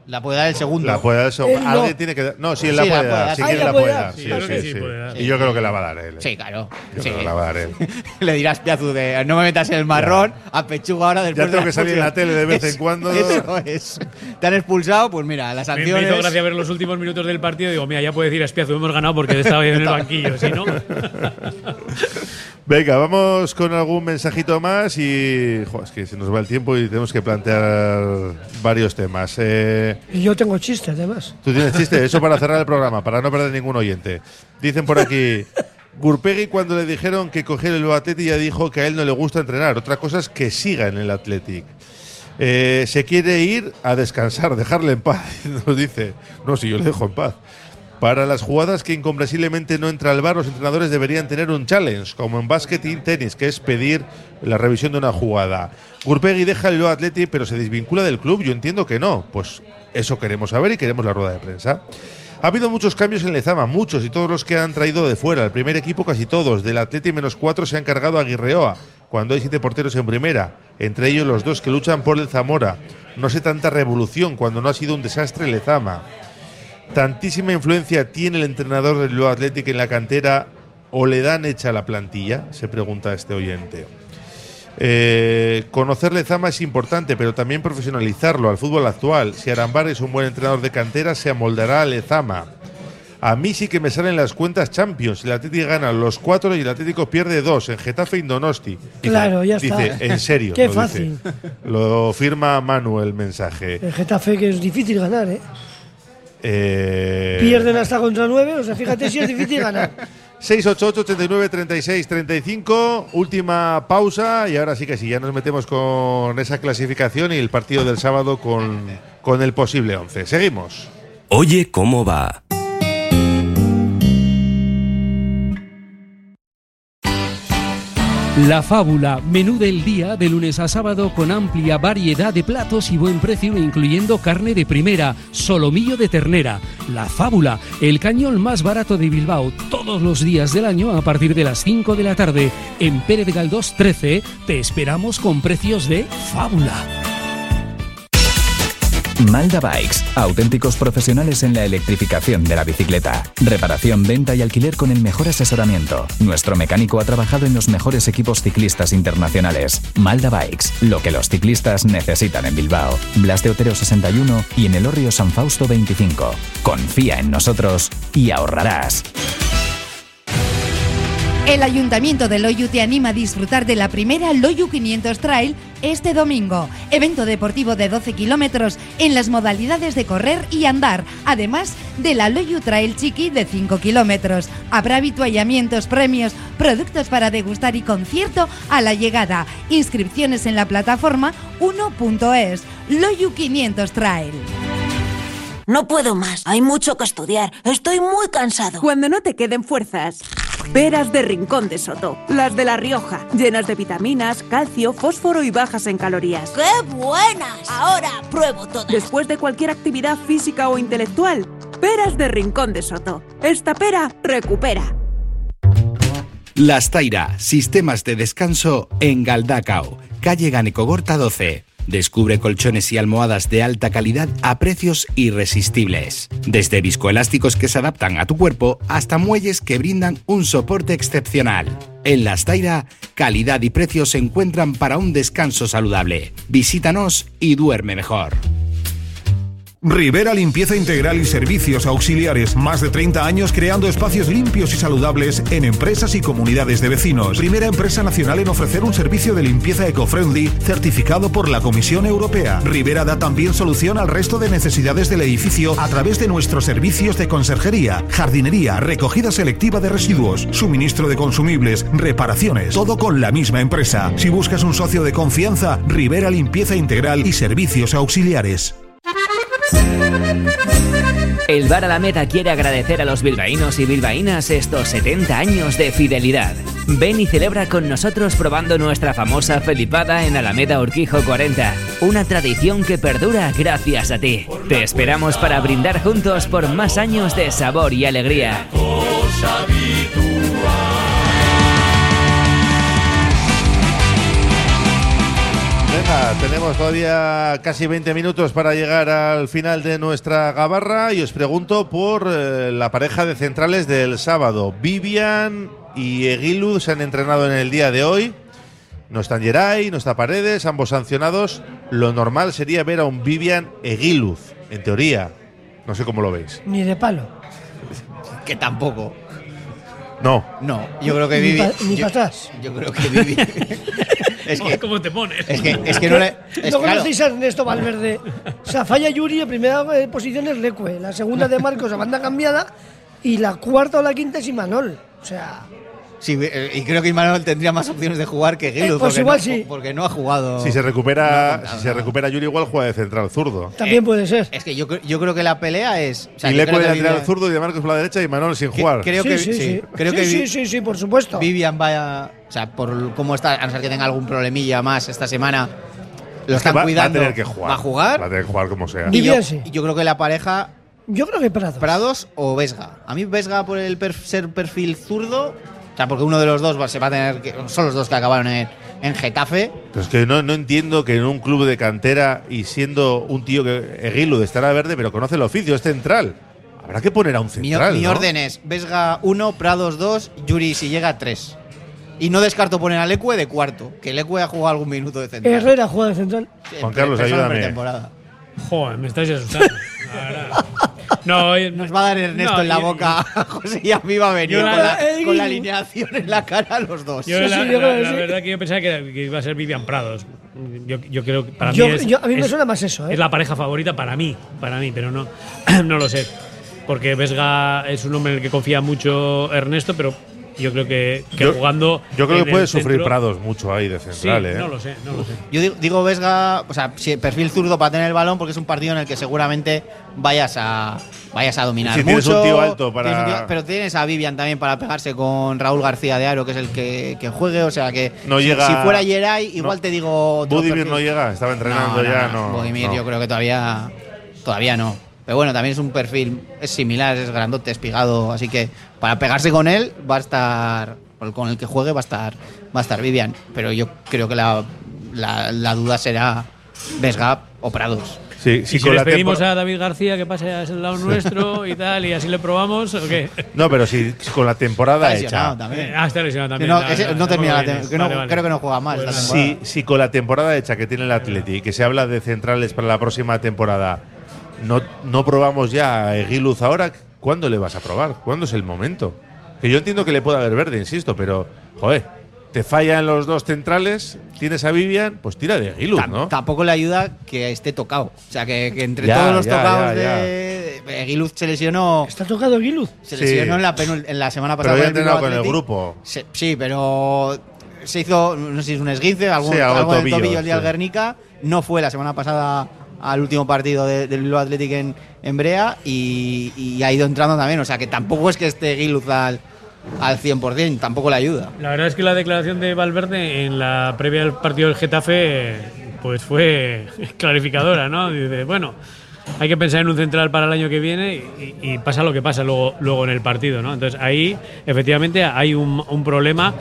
La puede dar el segundo. La puede dar el segundo. No. Alguien tiene que dar. No, sí, él la Sí, puede dar. Si quiere, la puede dar. Sí, yo creo que sí puede dar. Y yo creo que la va a dar él. Sí, claro. Yo Sí. creo que la va a dar él. Le dirás, Piazu, de no me metas en el marrón, a pechuga ahora después. Ya tengo de que salir en la tele de vez en cuando. Eso es. Te han expulsado, pues mira, las Me sanciones. hizo gracia ver los últimos minutos del partido. Digo, mira, ya puede decir a Espiazu, hemos ganado porque estaba en el banquillo, si no. Venga, vamos con algún mensajito más y. Jo, es que se nos va el tiempo y tenemos que plantear varios temas. Y yo tengo chiste, además. ¿Tú tienes chiste? Eso para cerrar el programa, para no perder ningún oyente. Dicen por aquí. Gurpegui, cuando le dijeron que cogiera el Athletic, ya dijo que a él no le gusta entrenar. Otra cosa es que siga en el Athletic. Se quiere ir a descansar, dejarle en paz. Nos dice. No, si yo le dejo en paz. Para las jugadas que incomprensiblemente no entra al VAR, los entrenadores deberían tener un challenge, como en básquet y tenis, que es pedir la revisión de una jugada. Gurpegui deja el Athletic, pero se desvincula del club. Yo entiendo que no. Pues eso queremos saber y queremos la rueda de prensa. Ha habido muchos cambios en Lezama, muchos, y todos los que han traído de fuera. El primer equipo casi todos. Del Athletic -4 se han cargado a Aguirreoa, cuando hay 7 porteros en primera, entre ellos los 2 que luchan por el Zamora. No sé tanta revolución cuando no ha sido un desastre Lezama. ¿Tantísima influencia tiene el entrenador del Athletic en la cantera o le dan hecha la plantilla? Se pregunta este oyente. Conocer Lezama es importante, pero también profesionalizarlo al fútbol actual. Si Arambar es un buen entrenador de cantera, se amoldará a Lezama. A mí sí que me salen las cuentas Champions. El Atlético gana los 4 y el Atlético pierde 2 en Getafe y Donosti. Claro, ya está. Dice, en serio. Qué lo fácil. Dice. Lo firma Manu el mensaje. El Getafe, que es difícil ganar, ¿eh? Pierden hasta contra 9, o sea, fíjate si es difícil ganar. 688-89-36-35, última pausa y ahora sí que sí, ya nos metemos con esa clasificación y el partido del sábado con el posible 11. Seguimos. Oye, ¿cómo va? La Fábula, menú del día de lunes a sábado con amplia variedad de platos y buen precio, incluyendo carne de primera, solomillo de ternera. La Fábula, el cañón más barato de Bilbao, todos los días del año a partir de las 5 de la tarde. En Pérez Galdós 13 te esperamos con precios de Fábula. Malda Bikes, auténticos profesionales en la electrificación de la bicicleta. Reparación, venta y alquiler con el mejor asesoramiento. Nuestro mecánico ha trabajado en los mejores equipos ciclistas internacionales. Malda Bikes, lo que los ciclistas necesitan en Bilbao. Blas de Otero 61 y en Elorrio San Fausto 25. Confía en nosotros y ahorrarás. El Ayuntamiento de Loiu te anima a disfrutar de la primera Loiu 500 Trail este domingo. Evento deportivo de 12 kilómetros en las modalidades de correr y andar, además de la Loiu Trail Chiqui de 5 kilómetros. Habrá habituallamientos, premios, productos para degustar y concierto a la llegada. Inscripciones en la plataforma 1.es. Loiu 500 Trail. No puedo más, hay mucho que estudiar, estoy muy cansado. Cuando no te queden fuerzas, peras de Rincón de Soto, las de La Rioja, llenas de vitaminas, calcio, fósforo y bajas en calorías. ¡Qué buenas! Ahora pruebo todas. Después de cualquier actividad física o intelectual, peras de Rincón de Soto. Esta pera recupera. Las Taira, sistemas de descanso en Galdacao, calle Ganecogorta 12. Descubre colchones y almohadas de alta calidad a precios irresistibles. Desde viscoelásticos que se adaptan a tu cuerpo hasta muelles que brindan un soporte excepcional. En Las Taira, calidad y precios se encuentran para un descanso saludable. Visítanos y duerme mejor. Rivera Limpieza Integral y Servicios Auxiliares. Más de 30 años creando espacios limpios y saludables en empresas y comunidades de vecinos. Primera empresa nacional en ofrecer un servicio de limpieza eco-friendly certificado por la Comisión Europea. Rivera da también solución al resto de necesidades del edificio a través de nuestros servicios de conserjería, jardinería, recogida selectiva de residuos, suministro de consumibles, reparaciones. Todo con la misma empresa. Si buscas un socio de confianza, Rivera Limpieza Integral y Servicios Auxiliares. El Bar Alameda quiere agradecer a los bilbaínos y bilbaínas estos 70 años de fidelidad. Ven y celebra con nosotros probando nuestra famosa felipada en Alameda Urquijo 40. Una tradición que perdura gracias a ti. Te esperamos para brindar juntos por más años de sabor y alegría. Venga, tenemos todavía casi 20 minutos para llegar al final de nuestra gabarra y os pregunto por la pareja de centrales del sábado. Vivian y Eguiluz se han entrenado en el día de hoy. No están Geray, no está Paredes, ambos sancionados. Lo normal sería ver a un Vivian Eguiluz, en teoría. No sé cómo lo veis. Ni de palo. Que tampoco. No. No, yo creo que Ni para atrás. Yo creo que Vivi. Es que, ¿cómo te pones? Es que no le. ¿No conocéis a Ernesto Valverde? O sea, falla Yuri, en primera posición es Leque, la segunda de Marcos a banda cambiada y la cuarta o la quinta es Imanol. O sea. Sí, y creo que Imanol tendría más opciones de jugar que Eguiluz. Pues igual sí. Porque no ha jugado. Si se recupera Yuri, igual juega de central zurdo. También puede ser. Es que yo creo que la pelea es. Y Leque de lateral zurdo y de Marcos por la derecha y Imanol sin jugar. Creo que sí, por supuesto. Vivian vaya. O sea, por cómo está, a no ser que tenga algún problemilla más esta semana, lo están cuidando. Va a tener que jugar. ¿Va a jugar? Va a tener que jugar como sea. Y yo creo que la pareja. Yo creo que Prados o Vesga. A mí Vesga por el ser perfil zurdo. O sea, porque uno de los dos se va a tener que. Son los dos que acabaron en Getafe. Pero es que no entiendo que en un club de cantera y siendo un tío que Eguiluz estará verde, pero conoce el oficio, es central. Habrá que poner a un central. Mi ¿no? orden es Vesga 1, Prados 2, Yuri si llega 3. Y no descarto poner a Leque de cuarto, que Leque ha jugado algún minuto de central. Herrera juega de central. Juan Carlos, ayúdame. Joder, me estáis asustando. No, nos va a dar Ernesto en la boca a José y a mí va a venir con la alineación en la cara a los dos. Yo la verdad que yo pensaba que iba a ser Vivian Prados. Yo creo que para mí a mí me suena más eso. Es la pareja favorita para mí, pero no lo sé. Porque Vesga es un hombre en el que confía mucho Ernesto, pero yo creo que jugando. Yo creo que puede sufrir Prados mucho ahí de central. Sí, no lo sé. Yo digo Vesga, o sea, perfil zurdo para tener el balón, porque es un partido en el que seguramente vayas a dominar mucho. Tienes un tío alto para. Pero tienes a Vivian también para pegarse con Raúl García de Aro, que es el que juegue. O sea que no llega, si fuera Geray, igual te digo. Budimir no llega, estaba entrenando no. Budimir yo creo que todavía no. Pero bueno, también es un perfil, es similar, es grandote, espigado, así que para pegarse con él va a estar, con el que juegue va a estar Vivian. Pero yo creo que la duda será Vesga o Prados. Sí, si les pedimos a David García que pase al lado nuestro y tal, y así le probamos, ¿o qué? No, pero si con la temporada hecha. Está lesionado también. No termina la temporada. Creo que no juega más la temporada. Si con la temporada hecha que tiene el Atleti y que se habla de centrales para la próxima temporada, no probamos ya a Eguiluz ahora, ¿cuándo le vas a probar? ¿Cuándo es el momento? Que yo entiendo que le pueda haber verde, insisto, pero, joder, te fallan los dos centrales, tienes a Vivian, pues tira de Eguiluz, ¿no? Tampoco le ayuda que esté tocado. O sea, que entre todos los tocados de Eguiluz se lesionó. ¿Está tocado Eguiluz? Se lesionó en la semana pasada. Pero había entrenado con el grupo. Sí, pero se hizo, no sé si es un esguince, algo del tobillo el día del Guernica. No fue la semana pasada al último partido del Bilbao Athletic en Brea y ha ido entrando también. O sea, que tampoco es que esté Eguiluz al 100%, tampoco le ayuda. La verdad es que la declaración de Valverde en la previa del partido del Getafe pues fue clarificadora, ¿no? Dice, bueno, hay que pensar en un central para el año que viene y pasa lo que pasa luego en el partido, ¿no? Entonces ahí efectivamente hay un problema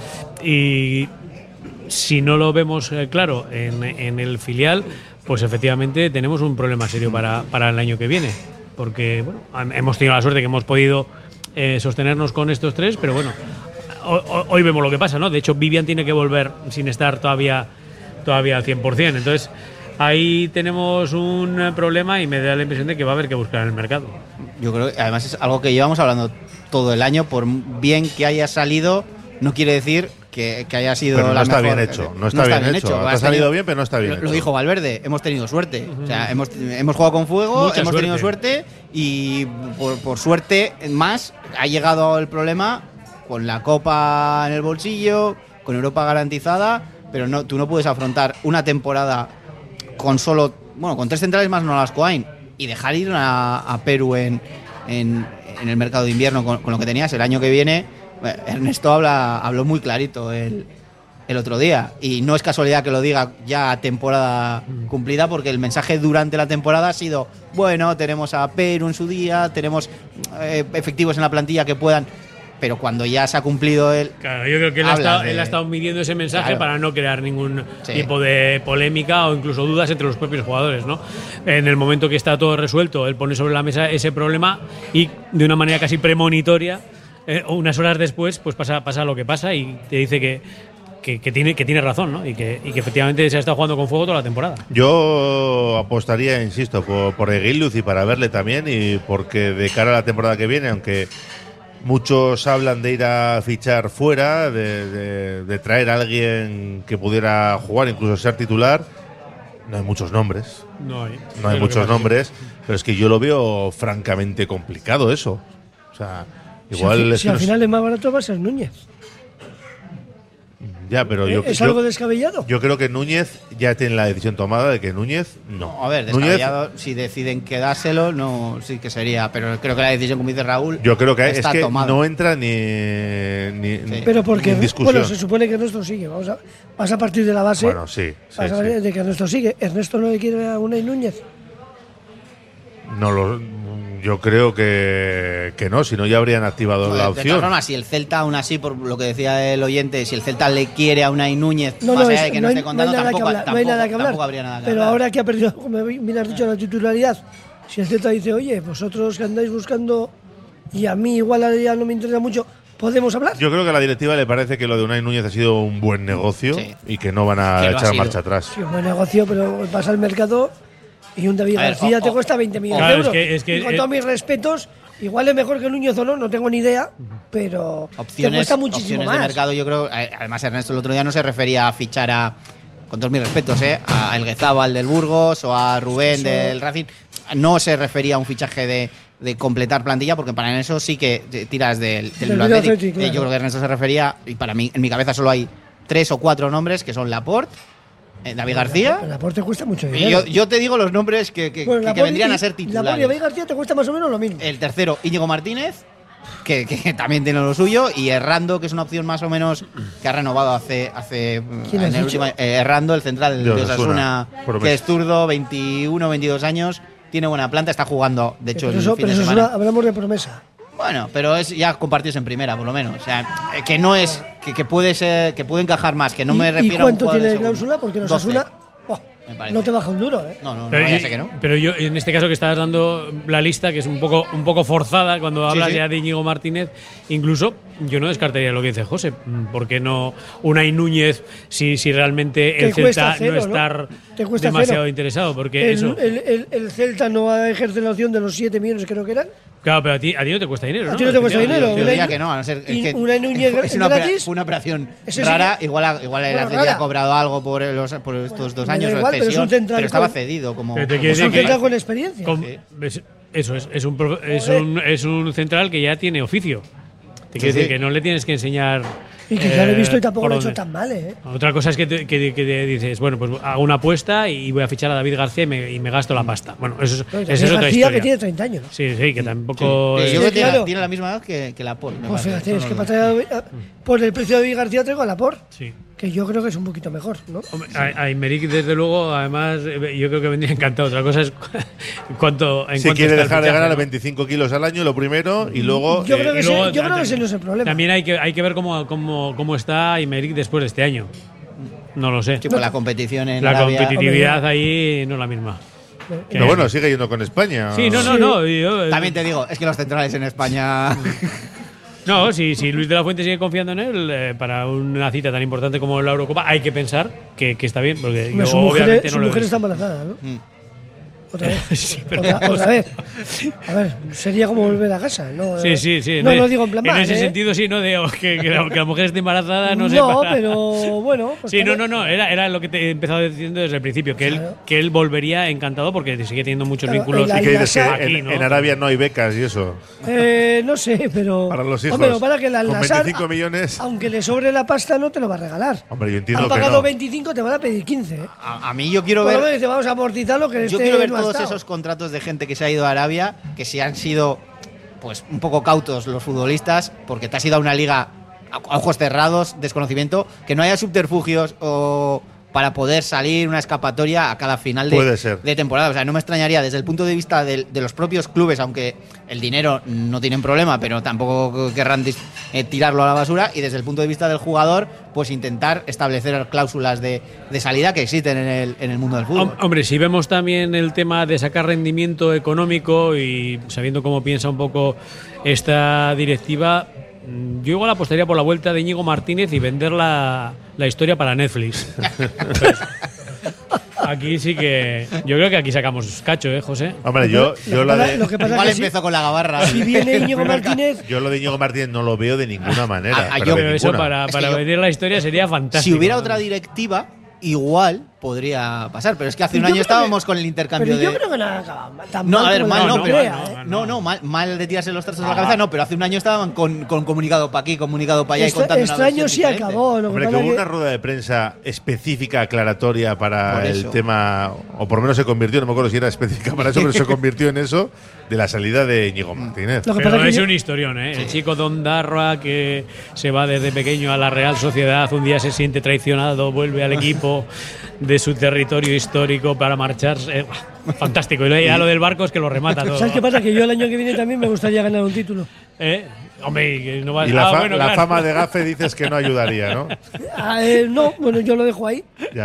y si no lo vemos claro en el filial, pues efectivamente tenemos un problema serio para el año que viene, porque bueno, hemos tenido la suerte que hemos podido sostenernos con estos tres, pero bueno, hoy vemos lo que pasa, ¿no? De hecho, Vivian tiene que volver sin estar todavía al 100%. Entonces, ahí tenemos un problema y me da la impresión de que va a haber que buscar en el mercado. Yo creo que además es algo que llevamos hablando todo el año, por bien que haya salido, no quiere decir que haya sido pero no la está mejor. Bien hecho, no está bien hecho. Ha salido bien, pero no está bien hecho. Lo dijo Valverde, hemos tenido suerte. O sea, hemos jugado con fuego, hemos tenido suerte y por suerte más ha llegado el problema con la Copa en el bolsillo, con Europa garantizada, pero tú no puedes afrontar una temporada con tres centrales más Nolascoain y dejar ir a Perú en el mercado de invierno con lo que tenías el año que viene. Ernesto habló muy clarito el otro día y no es casualidad que lo diga ya a temporada cumplida, porque el mensaje durante la temporada ha sido, bueno, tenemos a Perú en su día, tenemos efectivos en la plantilla que puedan. pero cuando ya se ha cumplido el... Claro, yo creo que él ha estado midiendo ese mensaje para no crear ningún tipo de polémica o incluso dudas entre los propios jugadores, ¿no? En el momento que está todo resuelto, él pone sobre la mesa ese problema y de una manera casi premonitoria, unas horas después, pues pasa lo que pasa y te dice que tiene razón, ¿no? Y que efectivamente se ha estado jugando con fuego toda la temporada. Yo apostaría, insisto, por Eguiluz y para verle también, y porque de cara a la temporada que viene, aunque muchos hablan de ir a fichar fuera, de traer a alguien que pudiera jugar, incluso ser titular, no hay muchos nombres. No hay muchos nombres, pero es que yo lo veo francamente complicado eso. O sea, igual si al final es más barato va a ser Núñez. Ya, pero ¿Es algo descabellado? Yo creo que Núñez ya tiene la decisión tomada de que Núñez no. A ver, descabellado, si deciden quedárselo, no, sí que sería. Pero creo que la decisión, como dice Raúl, yo creo que está es que tomada. no entra ni pero porque, ni discusión. bueno, se supone que Ernesto sigue. Vas a partir de la base. Bueno, sí. De que Ernesto sigue. ¿Ernesto no le quiere a Unai Núñez? Yo creo que no, si no ya habrían activado la opción. De todas formas, si el Celta, aún así, por lo que decía el oyente, si el Celta le quiere a Unai Núñez, no hay nada que hablar. Tampoco habría nada que pero hablar. ahora que ha perdido, como bien has dicho, la titularidad, si el Celta dice, oye, vosotros que andáis buscando y a mí igual ya no me interesa mucho, ¿podemos hablar? Yo creo que a la directiva le parece que lo de Unai Núñez ha sido un buen negocio y que no van a echar marcha atrás. Sí, un buen negocio, pero vas al mercado y un David García te cuesta 20 millones de euros. Y con todos mis respetos, igual es mejor que Núñez o no tengo ni idea, pero te cuesta muchísimo más. De mercado, yo creo. Además, Ernesto el otro día no se refería a fichar con todos mis respetos, a El Guezabal del Burgos o a Rubén del Racing. No se refería a un fichaje de completar plantilla, porque para eso sí que tiras del Athletic. Claro. Yo creo que Ernesto se refería, y para mí, en mi cabeza solo hay 3 o 4 nombres, que son Laporte, David García. Laporte cuesta mucho dinero. Yo te digo los nombres que vendrían a ser titulares. Laporte y David García te cuesta más o menos lo mismo. El tercero, Íñigo Martínez, que también tiene lo suyo, y Errando, que es una opción más o menos que ha renovado hace ¿Quién en el último, Errando, el central de Osasuna, que es zurdo, 21, 22 años, tiene buena planta, está jugando, de hecho, el fin de semana. Hablamos de promesa. Bueno, pero es ya compartidos en primera, por lo menos. O sea, que no es que puede ser, que puede encajar más, que no me refiero a un ¿cuánto tiene de cláusula? Porque los Osasuna no te baja un duro, ¿eh? No, ya sé que no. Pero yo, en este caso que estabas dando la lista, que es un poco forzada cuando hablas ya de Íñigo Martínez, incluso yo no descartaría lo que dice José. ¿Por qué no Unai Núñez si realmente el Celta no está demasiado interesado? Porque el Celta no va a ejercer la opción de los 7 millones, creo que eran. Claro, pero a ti no te cuesta dinero, ¿no? A ti no te cuesta dinero. Yo diría que no, a no ser que Unai Núñez fue una operación rara. Igual el Atleti ha cobrado algo por estos 2 años de cesión, pero estaba cedido como un central con experiencia. Eso es un central que ya tiene oficio. Te quiero decir que no le tienes que enseñar. Y que ya lo he visto y tampoco lo he hecho tan mal, ¿eh? Otra cosa es que dices, bueno, pues hago una apuesta y voy a fichar a David García y me gasto la pasta. Bueno, eso es otra García, historia. Que tiene 30 años. Sí, que tampoco. Yo creo que tiene la misma edad que Laporte. Pues fíjate, es que por el precio de David García traigo a Laporte. Sí. Que yo creo que es un poquito mejor, ¿no? A Aymeric, desde luego, además, yo creo que vendría encantado. Otra cosa es si quiere dejar de ganar 25 kilos al año, lo primero, y luego. Yo creo que ese no es el problema. También hay que ver cómo está Aymeric después de este año. No lo sé. La competición en la competitividad ahí no es la misma. Pero bueno, sigue yendo con España. Sí, no. También te digo, es que los centrales en España. No, si Luis de la Fuente sigue confiando en él para una cita tan importante como la Eurocopa, hay que pensar que está bien, porque su mujer está embarazada, ¿no? Otra vez. Sí, pero otra vez. A ver, sería como volver a casa, ¿no? Sí. No lo digo en plan en mal, ese sentido, sí, ¿no? Que la mujer esté embarazada, no sé. No, pero bueno. Pues sí, no. Era lo que te he empezado diciendo desde el principio, que él volvería encantado porque sigue teniendo muchos vínculos. Y que aquí, ¿no? En Arabia no hay becas y eso. No sé, pero. Para los hijos. Hombre, para que el Al-Nassr, 25 millones. Aunque le sobre la pasta, no te lo va a regalar. Hombre, yo entiendo han pagado 25, te van a pedir 15. ¿eh? A mí yo quiero ver. Por lo menos te vamos a amortizar lo que yo quiero ver todos esos contratos de gente que se ha ido a Arabia, que si han sido pues un poco cautos los futbolistas, porque te has ido a una liga a ojos cerrados, desconocimiento, que no haya subterfugios o para poder salir una escapatoria a cada final de temporada. O sea, no me extrañaría desde el punto de vista de los propios clubes, aunque el dinero no tienen problema, pero tampoco querrán tirarlo a la basura, y desde el punto de vista del jugador, pues intentar establecer cláusulas de salida que existen en el mundo del fútbol. Hombre, si vemos también el tema de sacar rendimiento económico y sabiendo cómo piensa un poco esta directiva, yo igual apostaría por la vuelta de Íñigo Martínez y vender la historia para Netflix. Pues, aquí sí que… Yo creo que aquí sacamos cacho, José. Hombre, yo la de… Igual empezó con la gabarra. Si viene Íñigo Martínez… Yo lo de Íñigo Martínez no lo veo de ninguna manera. Yo creo que eso para vender la historia sería fantástico. Si hubiera otra directiva, igual podría pasar, pero es que hace un año estábamos con el intercambio pero yo creo que no acaba tan no, mal. a ver, mal no, no, mal de tirarse los trastos a la cabeza, no, pero hace un año estaban con comunicado para aquí, comunicado para allá y contando una versión sí diferente. Acabó. Hombre, que hubo una rueda de prensa específica, aclaratoria para el tema, o por lo menos se convirtió, no me acuerdo si era específica para eso, pero se convirtió en eso, de la salida de Íñigo Martínez. Pero es un historión, ¿eh? Sí. El chico Don Darroa, que se va desde pequeño a la Real Sociedad, un día se siente traicionado, vuelve al equipo de su territorio histórico para marcharse. Fantástico. Y ya lo del barco es que lo remata todo. ¿Sabes qué pasa? Que yo el año que viene también me gustaría ganar un título. Hombre, que no va y la fama de Gafe dices que no ayudaría, ¿no? No, bueno, yo lo dejo ahí.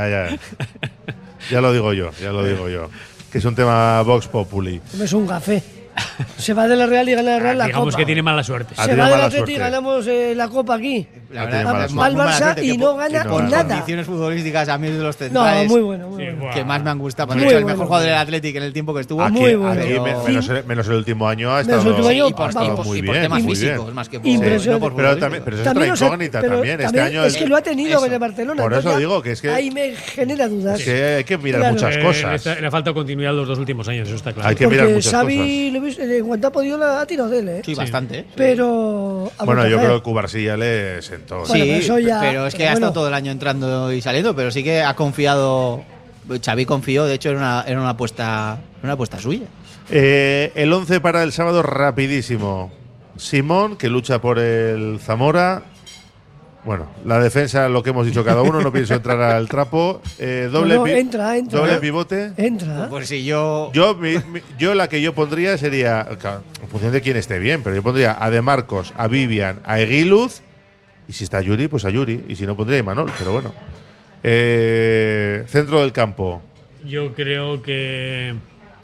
Ya lo digo yo. Que es un tema Vox Populi. Es un Gafe. Se va de la Real y gana la Real la digamos Copa. Que tiene mala suerte. Se va del Atlético y ganamos la Copa aquí. La verdad, va al Barça y no gana nada. Condiciones futbolísticas a mí es de los centrales. No, muy bueno. Muy bueno. Que más me han gustado. De hecho, el mejor jugador del Atlético en el tiempo que estuvo. Aquí, muy bueno. Aquí menos el último año ha estado muy bien. Por temas físicos, más que por… Pero es otra incógnita también. Este año es que lo ha tenido en el Barcelona. Por eso digo que es que… Ahí me genera dudas. Es que hay que mirar muchas cosas. Le falta continuidad los 2 últimos años, eso está claro. Hay que mirar muchas cosas. En cuanto ha podido, la ha tirado de él, Sí, bastante. Pero… Bueno, yo creo que Cubarsilla le sentó. Sí, pero es que ha estado todo el año entrando y saliendo, pero sí que ha confiado. Xavi confió, de hecho era una apuesta suya. El 11 para el sábado rapidísimo. Simón, que lucha por el Zamora. Bueno, la defensa, lo que hemos dicho cada uno, no pienso entrar al trapo. Entra. Doble pivote. Entra. Por si yo la que yo pondría sería, en función de quién esté bien, pero yo pondría a De Marcos, a Vivian, a Eguiluz, y si está Yuri, pues a Yuri, y si no pondría a Imanol, pero bueno. Centro del campo. Yo creo que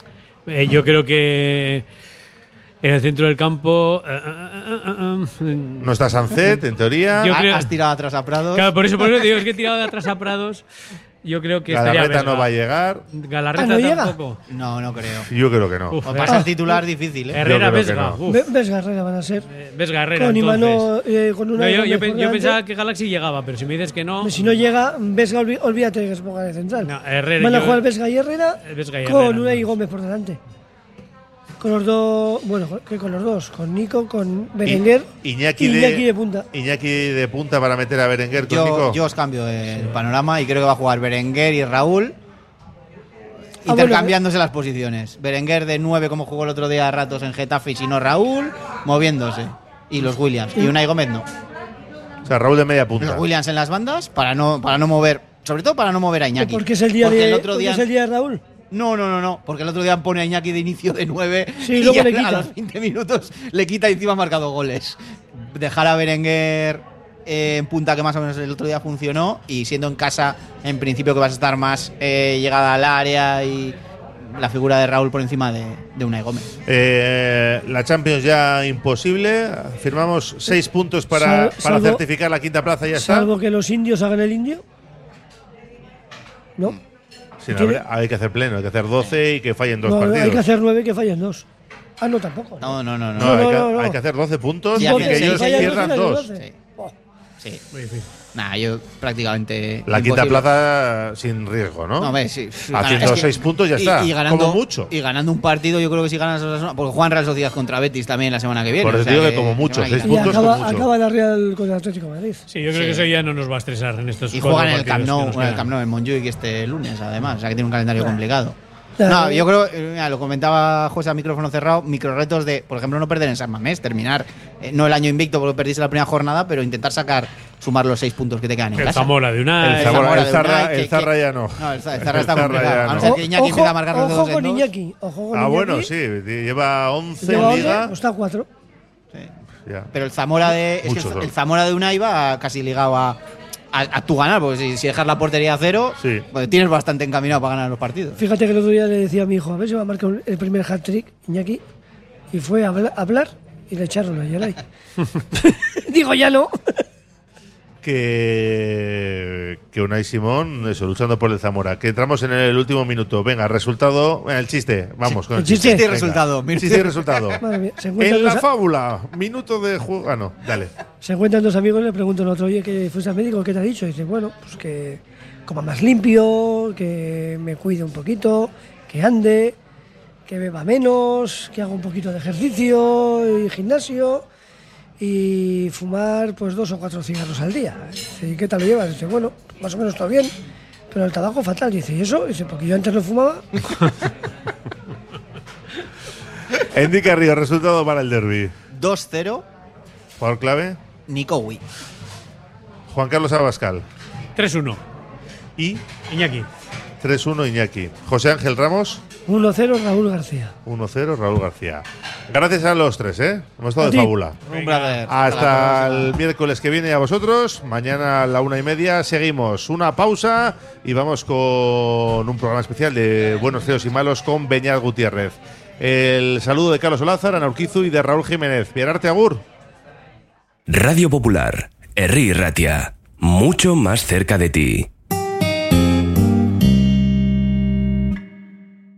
en el centro del campo no está Sancet, en teoría. Has tirado atrás a Prados. Claro, por eso digo, es que he tirado de atrás a Prados. Yo creo que Galarreta no va a llegar. Galarreta tampoco. No creo. Yo creo que no. O para ser titular difícil, ¿eh? Herrera, Vesga. Vesga, Herrera van a ser. Vesga, Herrera. Con Imanol, con una yo pensaba que Galaxy llegaba, pero si me dices que no… Si no llega, Vesga, olvídate que se ponga de central. No, Herrera, van a jugar Vesga y Herrera con Unai Gómez por delante. Con los dos, con Nico, con Berenguer, Iñaki de punta. Iñaki de punta para meter a Berenguer con Nico. Yo os cambio el panorama y creo que va a jugar Berenguer y Raúl intercambiándose las posiciones. Berenguer de 9 como jugó el otro día a ratos en Getafe y si no Raúl moviéndose. Y los Williams. Y Unai Gómez no. O sea, Raúl de media punta. Los Williams en las bandas para no mover, sobre todo para no mover a Iñaki. Porque es el día de Raúl. No, porque el otro día pone a Iñaki de inicio de 9 y luego le quita. A los 20 minutos le quita y encima ha marcado goles. Dejar a Berenguer en punta, que más o menos el otro día funcionó, y siendo en casa, en principio que vas a estar más llegada al área y la figura de Raúl por encima de Unai Gómez. La Champions ya imposible. Firmamos 6 puntos para certificar la quinta plaza y ya está. Salvo que los indios hagan el indio. ¿No? Sí, hay que hacer pleno, hay que hacer 12 y que fallen 2 partidos. Hay que hacer 9 y que fallen 2. No, tampoco. No. Hay que hacer 12 puntos y que ellos cierran 2. Sí. Muy difícil. Yo prácticamente. La quinta plaza sin riesgo, ¿no? Sí. Haciendo 6 puntos ya está. Y ganando, como mucho. Y ganando un partido, yo creo que si ganas. Porque juegan Real Sociedad contra Betis también la semana que viene. Por eso digo que como mucho, 6 puntos. Acaba la Real con el Atlético de Madrid. Sí, yo creo que eso ya no nos va a estresar en estos. Y juegan en el Camp Nou, en Montjuic este lunes, además. O sea que tiene un calendario complicado. No, yo creo, mira, lo comentaba José a micrófono cerrado, microretos de, por ejemplo, no perder en San Mamés, terminar, no el año invicto porque perdiste la primera jornada, pero intentar sumar los 6 puntos que te quedan en casa. El Zamora de Unai. El Zarra ya no. No, el Zarra está complicado. A no ser que Iñaki empieza a marcar los dedos Ojo con Iñaki. Bueno, sí, lleva 11 en Liga. Pues está 4. Sí. Pero el Zamora el Zamora de Unai va casi ligado a tu ganar, porque si dejas la portería a 0, pues tienes bastante encaminado para ganar los partidos. Fíjate que el otro día le decía a mi hijo, a ver si va a marcar el primer hat-trick, Iñaki, y fue a hablar y le echaron a Yolai. Digo, ya no. Que Unai Simón, eso, luchando por el Zamora. Que entramos en el último minuto. Venga, resultado. El chiste. Vamos con el chiste. Chiste y resultado. Chiste y resultado. Mía, en la fábula, minuto de juego. No, dale. Se encuentran dos amigos y le preguntan al otro, oye, que fuiste al médico, ¿qué te ha dicho? Y dice, bueno, pues que coma más limpio, que me cuide un poquito, que ande, que beba menos, que haga un poquito de ejercicio y gimnasio. Y fumar pues 2 o 4 cigarros al día. Dice, ¿y qué tal lo llevas? Dice, bueno, más o menos todo bien, pero el tabaco fatal. Dice, ¿y eso? Dice, porque yo antes no fumaba. Indica Río, resultado para el derbi. 2-0. Jugador clave. Nicowi. Juan Carlos Abascal. 3-1. Y Iñaki. 3-1 Iñaki. José Ángel Ramos. 1-0 Raúl García. 1-0 Raúl García. Gracias a los tres, ¿eh? Hemos estado de fábula. Un placer. Hasta el miércoles que viene a vosotros. Mañana a la 1:30 seguimos. Una pausa y vamos con un programa especial de Buenos, Feos y Malos con Beñat Gutiérrez. El saludo de Carlos Olázar, Ana Urquizu y de Raúl Jiménez. Pierarte agur. Radio Popular, Herri Ratia, mucho más cerca de ti.